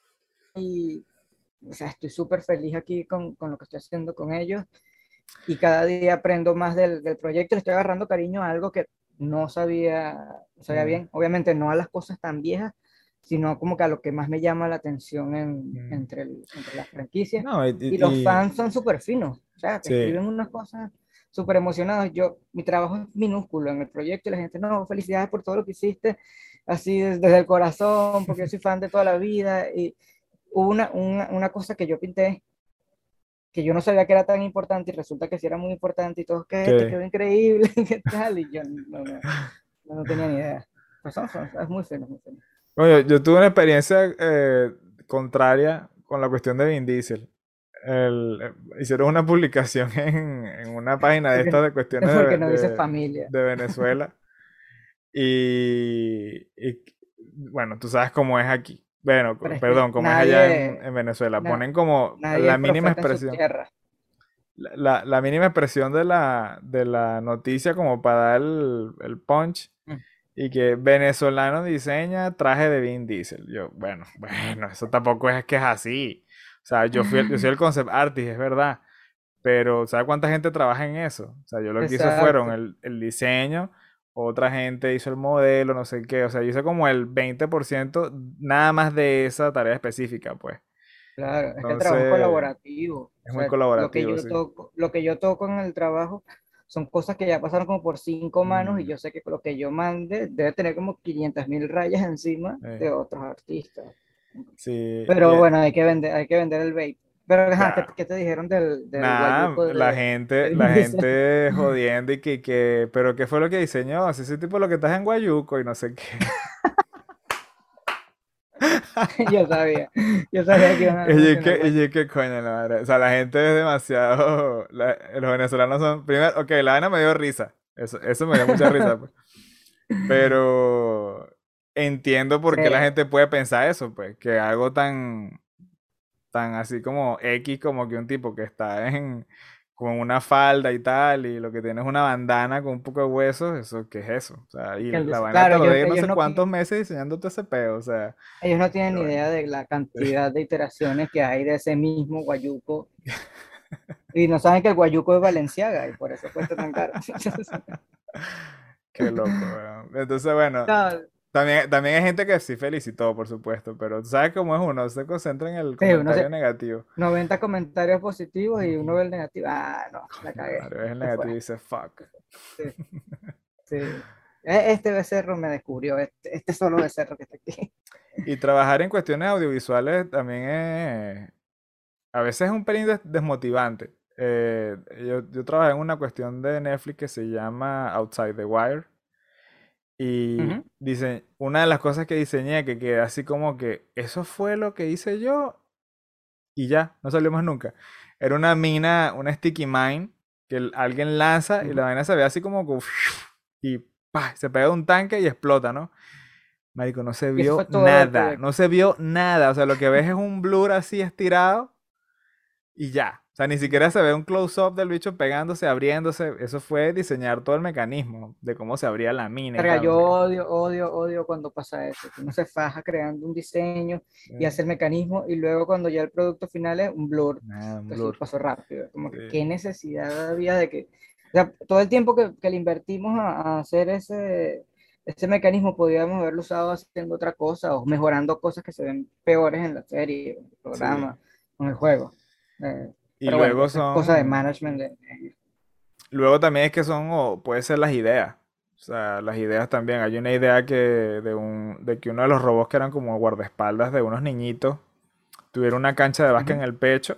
y, o sea, estoy súper feliz aquí con, con lo que estoy haciendo con ellos y cada día aprendo más del, del proyecto, le estoy agarrando cariño a algo que no sabía, no sabía Eh, bien, obviamente no a las cosas tan viejas, sino como que a lo que más me llama la atención en, mm. entre, el- entre las franquicias. No, y, Y los y- y- fans son súper finos, o sea, te sí. escriben unas cosas, súper emocionados. Yo, mi trabajo es minúsculo en el proyecto y la gente, no, felicidades por todo lo que hiciste, así des- desde el corazón, porque yo soy fan de toda la vida. Y hubo una, una, una cosa que yo pinté que yo no sabía que era tan importante y resulta que sí era muy importante y todos, que te Que, quedó increíble, ¿qué tal? Y yo no, no, no, no tenía ni idea. Pues son, son- es muy fino, muy fino. bueno, yo tuve una experiencia eh, contraria con la cuestión de Vin Diesel. El- eh, hicieron una publicación en, en una página de Porque, estas de cuestiones porque de, no dice de- familia. de Venezuela. Y, y, bueno, tú sabes cómo es aquí. Bueno, Pero co- es que perdón, cómo es allá en, nadie, en Venezuela. na- Ponen como nadie la es mínima profeta en su expresión. tierra. La, la- la mínima expresión de la, de la noticia como para dar el, el punch. Mm. Y que venezolano diseña traje de Vin Diesel. Yo, bueno, bueno, eso tampoco es que es así. O sea, yo fui, el- yo soy el concept artist, es verdad. Pero, ¿sabes cuánta gente trabaja en eso? O sea, yo lo que hice fueron Exacto. el, el diseño, otra gente hizo el modelo, no sé qué. O sea, yo hice como el veinte por ciento nada más de esa tarea específica, pues. Claro, es que el trabajo es Entonces, colaborativo. O es muy sea, lo que colaborativo, yo sí. toco, lo que yo toco en el trabajo son cosas que ya pasaron como por cinco manos y Mm, yo sé que lo que yo mande debe tener como quinientas mil rayas encima eh, de otros artistas. sí, y, Pero eh, bueno, hay que vender, hay que vender el vape. Pero, ajá, ¿qué, claro. qué te dijeron del, del Nada, guayuco la de, gente, de la Vin Diesel? gente jodiendo y que, que, pero ¿qué fue lo que diseñó? Así ese tipo lo que estás en Guayuco y no sé qué. Yo sabía, yo sabía que iban a Y yo mencionar que, y yo guayuco. que coño, la madre. O sea, la gente es demasiado. La- los venezolanos son. Primero, ok, la vaina me dio risa. Eso, eso me dio mucha risa, pues. Pero entiendo por Sí, qué la gente puede pensar eso, pues. Que algo tan, tan así como X, como que un tipo que está en, con una falda y tal, y lo que tiene es una bandana con un poco de huesos, eso, ¿qué es eso? O sea, y que el la dise- vaina claro, te lo ellos, de no ellos sé no, cuántos qui- meses diseñando todo ese peo, o sea, ellos no tienen qué ni vaina. idea de la cantidad de iteraciones que hay de ese mismo guayuco. Y no saben que el guayuco es Valenciaga y por eso cuesta tan caro. Qué loco, weón. Entonces, bueno, No, también, también hay gente que sí felicitó, por supuesto, pero tú sabes cómo es uno, se concentra en el sí, uno comentario se, negativo. noventa comentarios positivos y uno Ujú. ve el negativo. Ah, no, la Coño, cagué. madre, ves el Se fue. negativo y dice fuck. Sí, sí. E- Este becerro me descubrió, este, este solo becerro que está aquí. Y trabajar en cuestiones audiovisuales también es, a veces es un pelín des- desmotivante. Eh, yo, yo trabajé en una cuestión de Netflix que se llama Outside the Wire. Y Ujú. dice, una de las cosas que diseñé que quedé así como que eso fue lo que hice yo y ya, no salió más nunca. Era una mina, una sticky mine que el- alguien lanza y la Ujú. vaina se ve así como, como y ¡pah! Se pega de un tanque y explota, ¿no? Marico, no se Y eso vio fue todo el nada, proyecto. no se vio nada. O sea, lo que ves es un blur así estirado y ya. O sea, ni siquiera se ve un close-up del bicho pegándose, abriéndose. Eso fue diseñar todo el mecanismo de cómo se abría la mina y Verga, tal, no yo sé qué. odio, odio, odio cuando pasa eso, que uno se faja creando un diseño y Eh, hace el mecanismo y luego cuando ya el producto final es un blur, Nada, un así blur. pasó rápido, como que Sí. qué necesidad había de que, o sea, todo el tiempo que, que le invertimos a, a hacer ese, ese mecanismo podíamos haberlo usado haciendo otra cosa o mejorando cosas que se ven peores en la serie, en el Sí. programa, o en el juego. Eh, Y pero bueno, ya luego eso es cosa de son, management. de- luego también es que son, o puede ser las ideas. O sea, las ideas también. Hay una idea que de un, de que uno de los robots que eran como guardaespaldas de unos niñitos tuviera una cancha de básquet Ujú. en el pecho.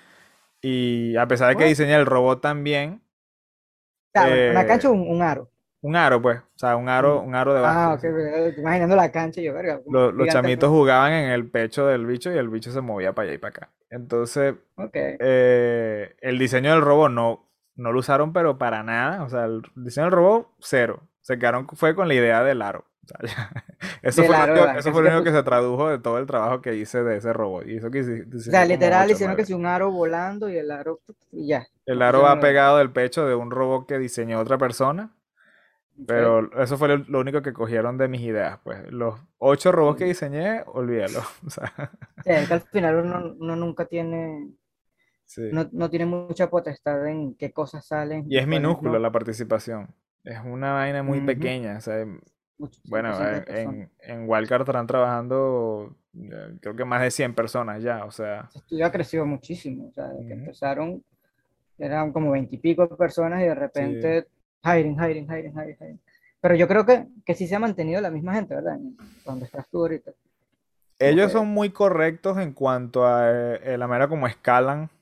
Y a pesar de que What? diseñé el robot también, Ah, bueno, una cancha eh, o un, un aro. un aro, pues. O sea, un aro, Mm. un aro de Ah, básquet, ok, así. eh, imaginando la cancha y yo, verga, como Lo- los gigante el chamitos robot. jugaban en el pecho del bicho y el bicho se movía para allá y para acá. Entonces, Ok. eh, el diseño del robot no, no lo usaron, pero para nada. O sea, el diseño del robot, cero. Se quedaron, fue con la idea del aro. O sea, ya. Eso Del fue lo aro de único, básquet. eso fue Así lo que, único que pues, se tradujo de todo el trabajo que hice de ese robot. Y eso que hice- o sea, diseñé como literal ocho o hicieron que nueve. si un aro volando y el aro, y ya, El lo aro pusieron va en el. pegado del pecho de un robot que diseñó otra persona. Ok. Pero eso fue lo, lo único que cogieron de mis ideas, pues. Los ocho robots que Mm. diseñé, olvídalo. O sea, Sí, es que al final uno, uno nunca tiene, sí. no, no tiene mucha potestad en qué cosas salen Y y es cuáles minúscula no. la participación. Es una vaina muy Ujú. pequeña. O sea, Mucho, bueno, ciento en, personas. en, en Wildcard estarán trabajando eh, creo que más de cien personas ya. O sea, Ese estudio ha crecido muchísimo, o sea, desde que ujú. empezaron. eran como veintipico personas y de Sí. repente, hiring, hiring, hiring, hiring, hiring. Pero yo creo que, que sí se ha mantenido la misma gente, ¿verdad? En donde estás tú ahorita. Como Ellos que, son muy correctos en cuanto a eh, la manera como escalan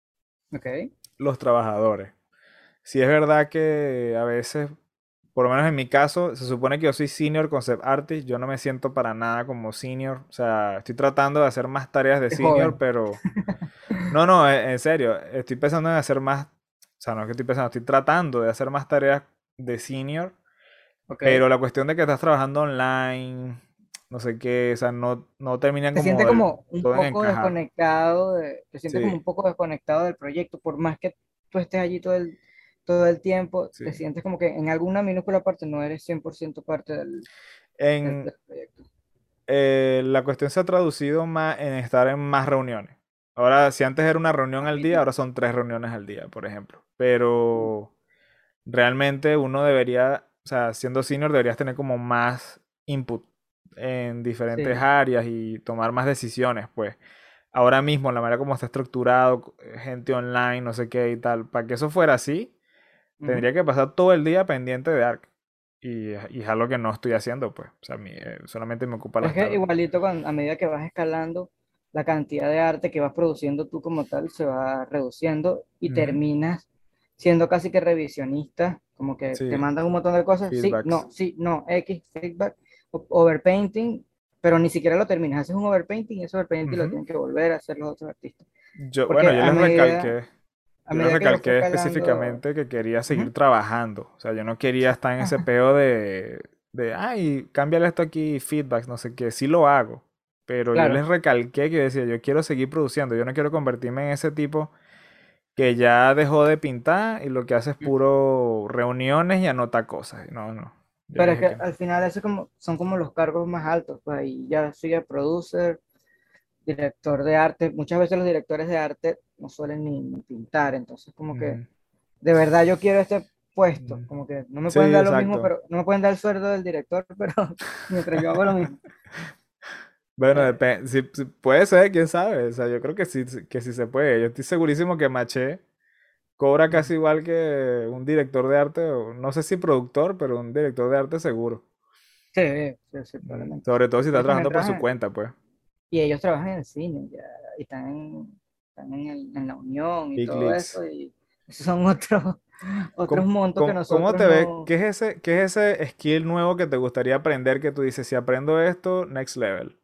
ok, los trabajadores. Si es verdad que a veces, por lo menos en mi caso, se supone que yo soy senior concept artist, yo no me siento para nada como senior, o sea, estoy tratando de hacer más tareas de es senior, joven. pero no, no, en en serio, estoy pensando en hacer más, o sea, no es que estoy pensando, estoy tratando de hacer más tareas de senior, Ok. pero la cuestión de que estás trabajando online, no sé qué, o sea, no, no terminan Te como sientes del como un todo en poco encajar. desconectado, de- te sientes como Sí, un poco desconectado del proyecto, por más que tú estés allí todo el, todo el tiempo, sí. te sientes como que en alguna minúscula parte no eres cien por ciento parte del, del, En, del proyecto. eh, la cuestión se ha traducido más en estar en más reuniones. Ahora, si antes era una reunión Más al día, meeting. ahora son tres reuniones al día, por ejemplo. Pero realmente uno debería, o sea, siendo senior deberías tener como más input en diferentes Sí. áreas y tomar más decisiones, pues. Ahora mismo, la manera como está estructurado, gente online, no sé qué y tal, para que eso fuera así, Ujú. tendría que pasar todo el día pendiente de Arc. Y, y es algo que no estoy haciendo, pues. O sea, a mí, eh, solamente me ocupa Pero es las que tardes. igualito cuando, a medida que vas escalando, la cantidad de arte que vas produciendo tú como tal se va reduciendo y Ujú. terminas siendo casi que revisionista, como que te Sí, mandan un montón de cosas, sí, feedbacks. no, sí, no, X, feedback, o- overpainting, pero ni siquiera lo terminas, haces un overpainting y ese overpainting lo Ujú. tienen que volver a hacer los otros artistas. Yo, bueno, Porque yo a les medida, recalqué, a yo les medida que yo fui recalqué escalando, específicamente que quería seguir ujú, trabajando. O sea, yo no quería estar en ese peo de, de, ay, cámbiale esto aquí, feedbacks, no sé qué. Sí lo hago. Pero yo claro. les recalqué que yo decía, yo quiero seguir produciendo. Yo no quiero convertirme en ese tipo que ya dejó de pintar y lo que hace es puro reuniones y anota cosas. No, no. Yo le Pero es dije que que no. al final eso como, son como los cargos más altos, pues ahí ya sigue producer, director de arte. Muchas veces los directores de arte no suelen ni, ni pintar, entonces como que Ujú, de verdad yo quiero este puesto, ujú. como que no me Sí, pueden dar lo mismo, exacto. pero no me pueden dar el sueldo del director, pero mientras yo hago lo mismo. Bueno, Eh, depende, si, si- puede ser, quién sabe. O sea, yo creo que sí, sí- que sí se puede. Yo estoy segurísimo que Maché cobra ujú. casi igual que un director de arte, o no sé si productor, pero un director de arte seguro. Sí, sí, sí, Mm, probablemente. sobre todo si está Ellos también trabajando por su trabajan, cuenta, pues. y ellos trabajan en el cine, ya, y están en, están en, el- en la unión y Big todo Leagues. eso, y esos son otros, otros ¿Cómo, montos que cómo- cómo nosotros te ve? no. ¿Qué es ese, qué es ese skill nuevo que te gustaría aprender que tú dices, si aprendo esto, next level?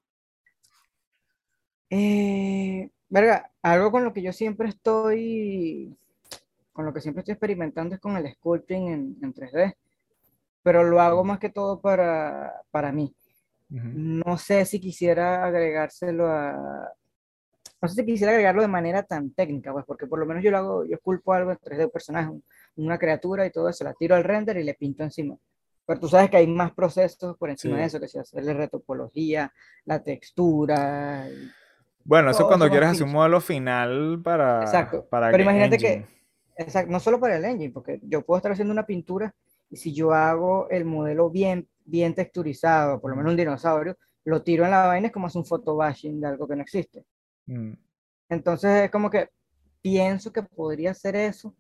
Eh, verga, algo con lo que yo siempre estoy, con lo que siempre estoy experimentando es con el sculpting en, en tres D, pero lo hago Mm. más que todo para, para mí. Ujú. No sé si quisiera agregárselo a, no sé si quisiera agregarlo de manera tan técnica, pues porque por lo menos yo lo hago, yo esculpo algo en tres D, un personaje, un- una criatura y todo eso, la tiro al render y le pinto encima. Pero tú sabes que hay más procesos por encima de Sí. eso, que se hace la retopología, la textura, y Bueno, eso todo eso cuando con quieres hacer un Photoshop. modelo final para, Exacto. para Pero Game imagínate Engine. que, exacto, no solo para el engine, porque yo puedo estar haciendo una pintura y si yo hago el modelo bien, bien texturizado, por lo menos Mm, un dinosaurio, lo tiro en la vaina, es como hacer un photobashing de algo que no existe. mm. Entonces es como que pienso que podría hacer eso,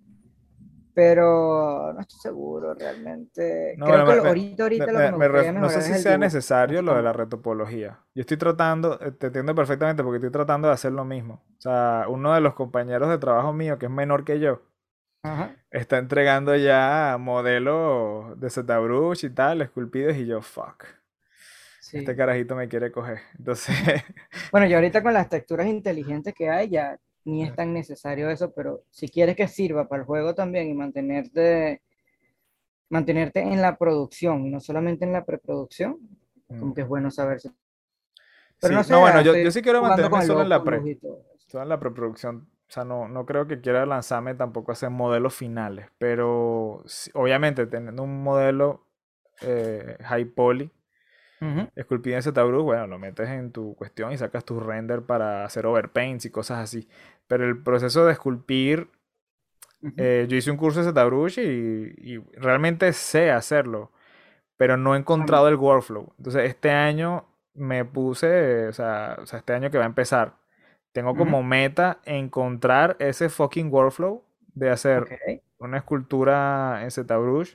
pero no estoy seguro realmente. No, Creo bueno, que me, lo- me- ahorita, me- ahorita lo que me- me me ref- gustaría no sé mejorar si es el sea dibujo, no necesario estoy lo tan de la bueno. retopología. Yo estoy tratando, eh, te entiendo perfectamente porque estoy tratando de hacer lo mismo. O sea, uno de los compañeros de trabajo mío, que es menor que yo, Ajá, está entregando ya modelos de ZBrush y tal, esculpidos, y yo, fuck, este sí. carajito me quiere coger. Entonces, Bueno, y ahorita con las texturas inteligentes que hay, ya ni es tan necesario eso, pero si quieres que sirva para el juego también y mantenerte, mantenerte en la producción y no solamente en la preproducción, como mm, que es bueno saberse. Pero sí, no no, sé, bueno, yo, yo estoy sí quiero jugando mantenerme con el solo en la Oculus pre, y todo eso. solo en la preproducción. O sea, no, no creo que quiera lanzarme tampoco a hacer modelos finales, pero sí, obviamente teniendo un modelo eh, high poly, Ujú, esculpido en ZBrush, bueno, lo metes en tu cuestión y sacas tu render para hacer overpaints y cosas así. Pero el proceso de esculpir, ujú. eh, yo hice un curso de ZBrush y, y realmente sé hacerlo, pero no he O sea, encontrado el workflow. Entonces, este año me puse, o sea, o sea, este año que va a empezar, tengo ujú. como meta encontrar ese fucking workflow de hacer ok. una escultura en ZBrush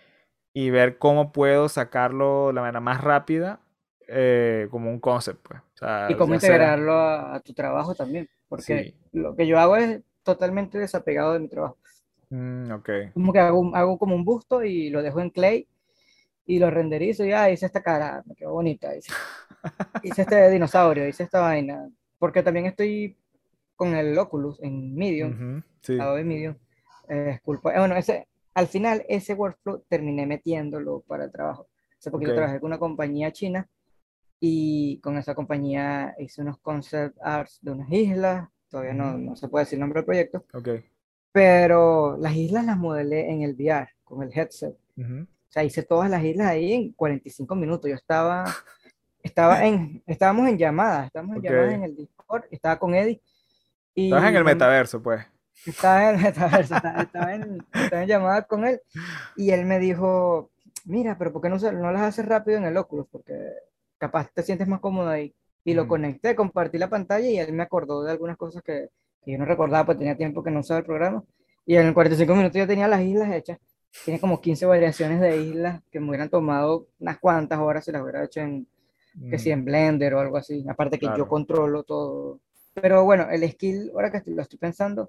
y ver cómo puedo sacarlo de la manera más rápida, eh, como un concept, pues. O Y sea, cómo ya sea, integrarlo a, a tu trabajo también, porque sí. lo que yo hago es totalmente desapegado de mi trabajo. Mm, ok. Como que hago, un- hago como un busto y lo dejo en clay y lo renderizo y ah, hice esta cara, me quedó bonita, hice, hice este dinosaurio, hice esta vaina, porque también estoy con el Oculus en Medium, Ujú, sí. Adobe Medium, eh, disculpa, eh, bueno, ese, al final ese workflow terminé metiéndolo para el trabajo. Hace Ok. poquito trabajé con una compañía china y con esa compañía hice unos concept arts de unas islas, todavía Ujú, no, no se puede decir el nombre del proyecto, ok. pero las islas las modelé en el V R, con el headset. Ujú. O sea, hice todas las islas ahí en cuarenta y cinco minutos. Yo estaba, estaba en, estábamos en llamadas, estábamos en Ok. llamadas en el Discord, estaba con Eddie Estás en y el me, metaverso, pues. estaba en, estaba, estaba- estaba en, estaba en llamada con él y él me dijo, mira, pero ¿por qué no, se- no las haces rápido en el Oculus? Porque capaz te sientes más cómodo ahí. Y lo Ujú, conecté, compartí la pantalla y él me acordó de algunas cosas que, que yo no recordaba, pues tenía tiempo que no usaba el programa. Y en cuarenta y cinco minutos yo tenía las islas hechas. Tiene como quince variaciones de islas que me hubieran tomado unas cuantas horas si las hubiera hecho en, que si ujú, en Blender o algo así. Aparte que yo claro. controlo todo. Pero bueno, el skill, ahora que estoy- lo estoy pensando,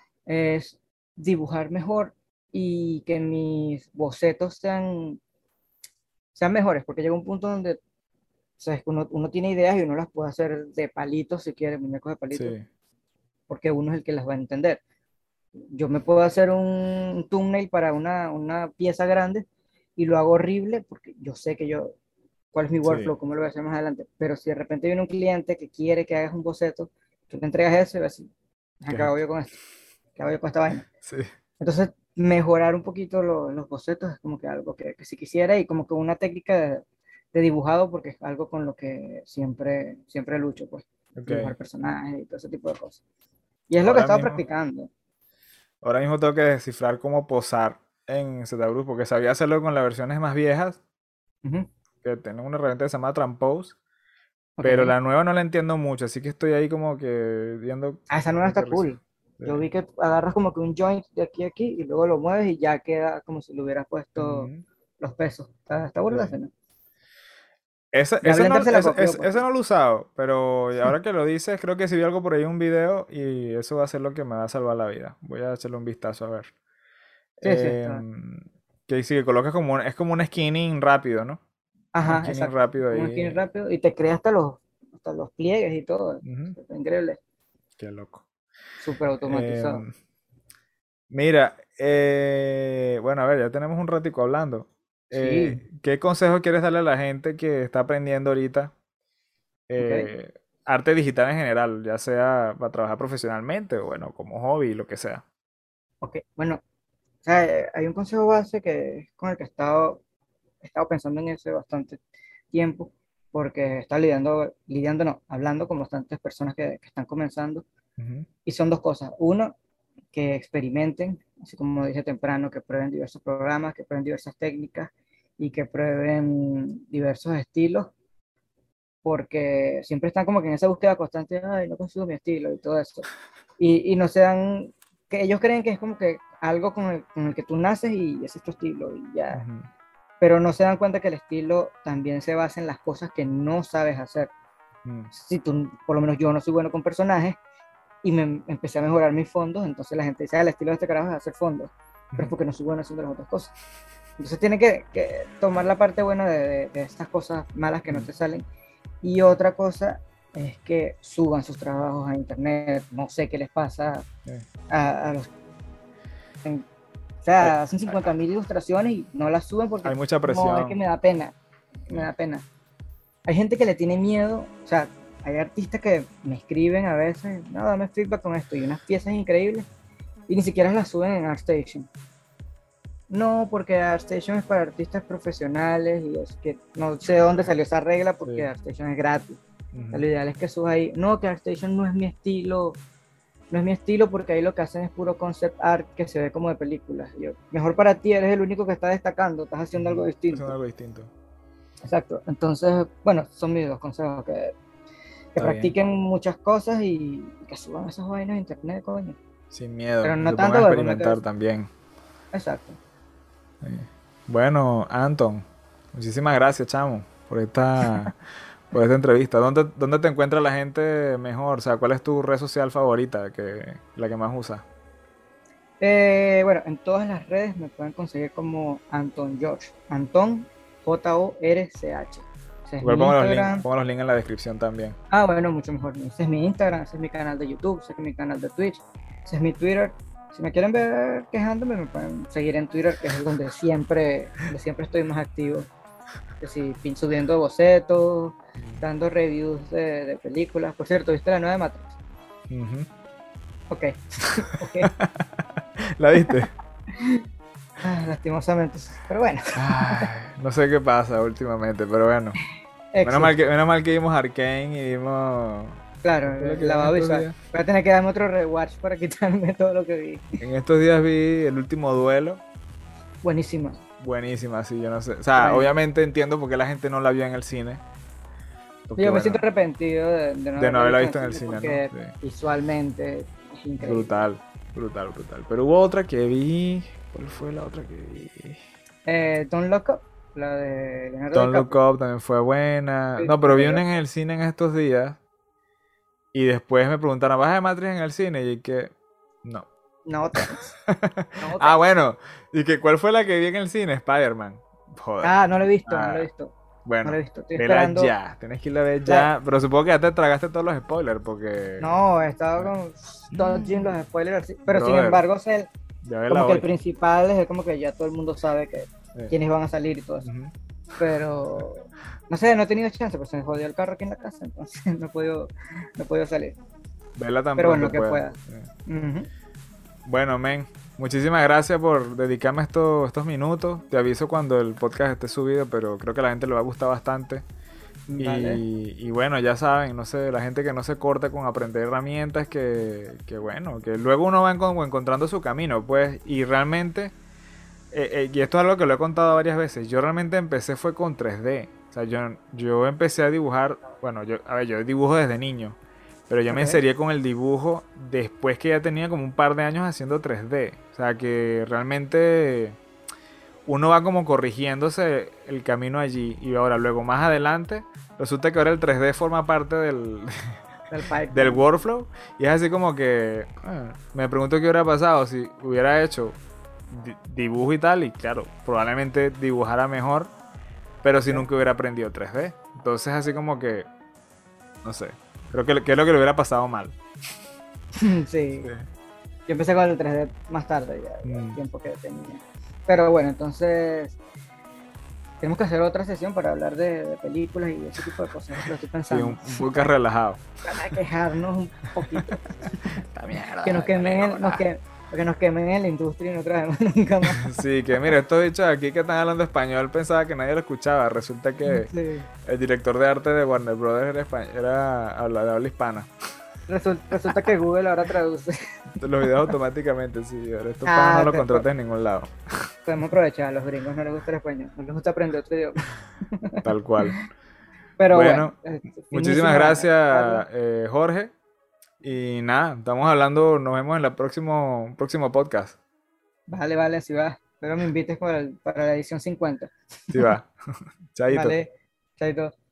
es dibujar mejor y que mis bocetos sean, sean mejores, porque llega un punto donde, o sea, es que uno, uno tiene ideas y uno las puede hacer de palitos, si quiere, muñecos de palitos, Sí. porque uno es el que las va a entender. Yo me puedo hacer un thumbnail para una, una pieza grande y lo hago horrible porque yo sé que yo, cuál es mi Sí. workflow, cómo lo voy a hacer más adelante. Pero si de repente viene un cliente que quiere que hagas un boceto, tú le entregas eso y vas así, ¿qué ¿Qué? hago yo con esto? ¿Qué hago yo con esta vaina? Sí. Entonces, mejorar un poquito lo- los bocetos es como que algo que, que si quisiera y como que una técnica de, de dibujado porque es algo con lo que siempre, siempre lucho, pues, Ok. dibujar personajes y todo ese tipo de cosas. Y es lo que he Ahora estado mismo, practicando. ahora mismo tengo que descifrar cómo posar en ZBrush, porque sabía hacerlo con las versiones más viejas, Ujú. que tienen una herramienta que se llama Transpose, pero Ok. la nueva no la entiendo mucho, así que estoy ahí como que viendo Ah, esa nueva cómo está aterrizo. cool. Sí. Yo vi que agarras como que un joint de aquí a aquí y luego lo mueves y ya queda como si le hubieras puesto Ujú, los pesos. Está, está burda, sí. ¿no? Ese, Ya ese, Blender no, se la ese, copió, ese- pues. ese no lo he usado, pero ahora que lo dices, creo que si vi algo por ahí en un video y eso va a ser lo que me va a salvar la vida. Voy a echarle un vistazo a ver. Sí, sí, está. Em, que sí, que colocas como un- es como un skinning rápido, ¿no? Un Ajá, skinning exacto. Es rápido como un skin ahí. rápido y te crea hasta los, hasta los pliegues y todo. Ujú, Está increíble. qué loco. Súper automatizado. Em, mira, eh, bueno, a ver, ya tenemos un ratico hablando. Sí, Eh, ¿qué consejo quieres darle a la gente que está aprendiendo ahorita ok. eh, arte digital en general, ya sea para trabajar profesionalmente o bueno, como hobby, lo que sea? Ok. Bueno, o sea, eh, hay un consejo base que es con el que he estado, he estado pensando en eso bastante tiempo, porque he estado lidiando, lidiando, no, hablando con bastantes personas que, que están comenzando. Ujú, Y son dos cosas. Uno, que experimenten, así como dije temprano, que prueben diversos programas, que prueben diversas técnicas y que prueben diversos estilos, porque siempre están como que en esa búsqueda constante, ay, no consigo mi estilo y todo eso. Y, y no se dan, que ellos creen que es como que algo con el, con el que tú naces y ese es tu estilo y ya. ujú, Pero no se dan cuenta que el estilo también se basa en las cosas que no sabes hacer. mm, Si tú, por lo menos yo no soy bueno con personajes, y me empecé a mejorar mis fondos, entonces la gente dice, ah, el estilo de este carajo es hacer fondos, pero es ujú. porque no soy bueno haciendo las otras cosas. Entonces tiene que, que tomar la parte buena de, de, de estas cosas malas que no Mm, te salen. Y otra cosa es que suban sus trabajos a internet, no sé qué les pasa eh. a, a los... en- o Hay, sea, hacen hay- cincuenta mil ilustraciones y no las suben hay porque mucha no, es que presión. me da pena, es que me eh. da pena. Hay gente que le tiene miedo, o sea, hay artistas que me escriben a veces, no, dame feedback con esto, y unas piezas increíbles, y ni siquiera las suben en ArtStation. No, porque ArtStation es para artistas profesionales y es que no sé de dónde salió esa regla porque Sí. ArtStation es gratis. O sea, Ujú. lo ideal es que subas ahí. No, que ArtStation no es mi estilo, no es mi estilo porque ahí lo que hacen es puro concept art que se ve como de películas. Yo, mejor para ti, eres el único que está destacando, estás haciendo Ujú. algo Está haciendo distinto. algo distinto. Exacto. Entonces, bueno, son mis dos consejos, que, que Está bien. practiquen muchas cosas y, y que suban esas vainas a internet, coño. Sin miedo, Pero que no se pongan tanto a porque me experimentar quedo- también. Exacto. Sí. Bueno, Anton, muchísimas gracias, chamo, por esta, por esta entrevista. ¿Dónde, dónde te encuentra la gente mejor? O sea, ¿cuál es tu red social favorita, que, la que más usas? Eh, bueno, en todas las redes me pueden conseguir como Anton George. Anton, J O R C H. Ese es Igual mi pongo los links, Instagram. pongo los links en la descripción también. Ah, bueno, mucho mejor. Ese es mi Instagram, ese es mi canal de YouTube, ese es mi canal de Twitch, ese es mi Twitter. Si me quieren ver quejándome, me pueden seguir en Twitter, que es donde siempre, donde siempre estoy más activo. Que si pin- subiendo bocetos, dando reviews de, de películas. Por cierto, ¿viste la nueva de Matrix? Ujú. Ok, ok. ¿La viste? Ah, lastimosamente. Pero bueno, Ay, no sé qué pasa últimamente, pero bueno. Menos mal existe. que, menos mal que vimos Arcane y vimos... ¿Qué Claro, fue lo el que vi en lavado estos visual. días? Voy a tener que darme otro rewatch para quitarme todo lo que vi. En estos días vi El Último Duelo. Buenísima. Buenísima, sí, yo no sé. O sea, Bueno, obviamente entiendo por qué la gente no la vio en el cine. Porque yo me siento bueno, arrepentido de, de no de no haberla haberla visto en el visto en el cine cine, ¿no? porque Sí. visualmente es increíble. Brutal, brutal, brutal. Pero hubo otra que vi. ¿Cuál fue la otra que vi? Eh, Don't Look Up, la de Leonardo Don't Look DiCaprio. Up también fue buena. Sí, No, pero vi pero una yo, en el cine en estos días. Y después me preguntaron, ¿vas a ver Matrix en el cine? Y que, no. no thanks. No Ah, thanks. bueno. ¿Y que cuál fue la que vi en el cine? Spider-Man. Joder. Ah, no lo he visto, no lo he Ah, visto. No lo bueno, he visto. Estoy vela esperando. ya. Tenés que irla a ver La... ya. Pero supongo que ya te tragaste todos los spoilers porque... No, he estado eh, con dodging los spoilers, así, pero sin Brother, embargo, sé, ya vela como que el hoy. principal es como que ya todo el mundo sabe que Eh, quiénes van a salir y todo eso. ujú. Pero no sé, no he tenido chance, pues se me jodió el carro aquí en la casa, entonces no he podido, no he podido salir. Vela tan Pero bueno, pronto lo que puedas. pueda. Eh. Ujú. Bueno, men, muchísimas gracias por dedicarme estos, estos minutos. Te aviso cuando el podcast esté subido, pero creo que a la gente le va a gustar bastante. Vale. Y, y bueno, ya saben, no sé, la gente que no se corta con aprender herramientas, que, que bueno, que luego uno va encon- encontrando su camino, pues, y realmente, eh, eh, y esto es algo que lo he contado varias veces, yo realmente empecé fue con tres D. O sea, yo, yo empecé a dibujar, bueno, yo, a ver, yo dibujo desde niño, pero yo me Ok. enserié con el dibujo después que ya tenía como un par de años haciendo tres D. O sea, que realmente uno va como corrigiéndose el camino allí. Y ahora, luego más adelante, resulta que ahora el tres D forma parte del, Del del pipeline. workflow. Y es así como que ah, me pregunto qué hubiera pasado si hubiera hecho di- dibujo y tal. Y claro, probablemente dibujara mejor, pero si Ok. nunca hubiera aprendido tres D. Entonces, así como que, no sé. Creo que, que es lo que le hubiera pasado mal. Sí. Sí. Yo empecé con el tres D más tarde, ya, ya el Mm. tiempo que tenía. Pero bueno, entonces tenemos que hacer otra sesión para hablar de, de películas y ese tipo de cosas. Lo estoy Sí, pensando. un, un podcast relajado. Para quejarnos un poquito. Esta mierda, Que nos esta quemen, en, nos película. que, que nos quemen en la industria y no trabajemos nunca más. Sí, que mira, estos bichos aquí que están hablando español pensaba que nadie lo escuchaba. Resulta que Sí. el director de arte de Warner Brothers era, espa- era habla, de habla hispana. Resulta, resulta que Google ahora traduce. Los videos automáticamente, sí. Ahora estos panos no Ah, los te- contratas en ningún lado. podemos aprovechar. A los gringos no les gusta el español, no les gusta aprender otro idioma. Tal cual. Pero bueno, Bueno, eh, muchísimas finísima gracias, charla. eh, Jorge. Y nada, estamos hablando, nos vemos en el próximo, próximo podcast. Vale, vale, así va. Espero me invites para, el- para la edición cincuenta. Sí va. Chaito. Vale, chaito.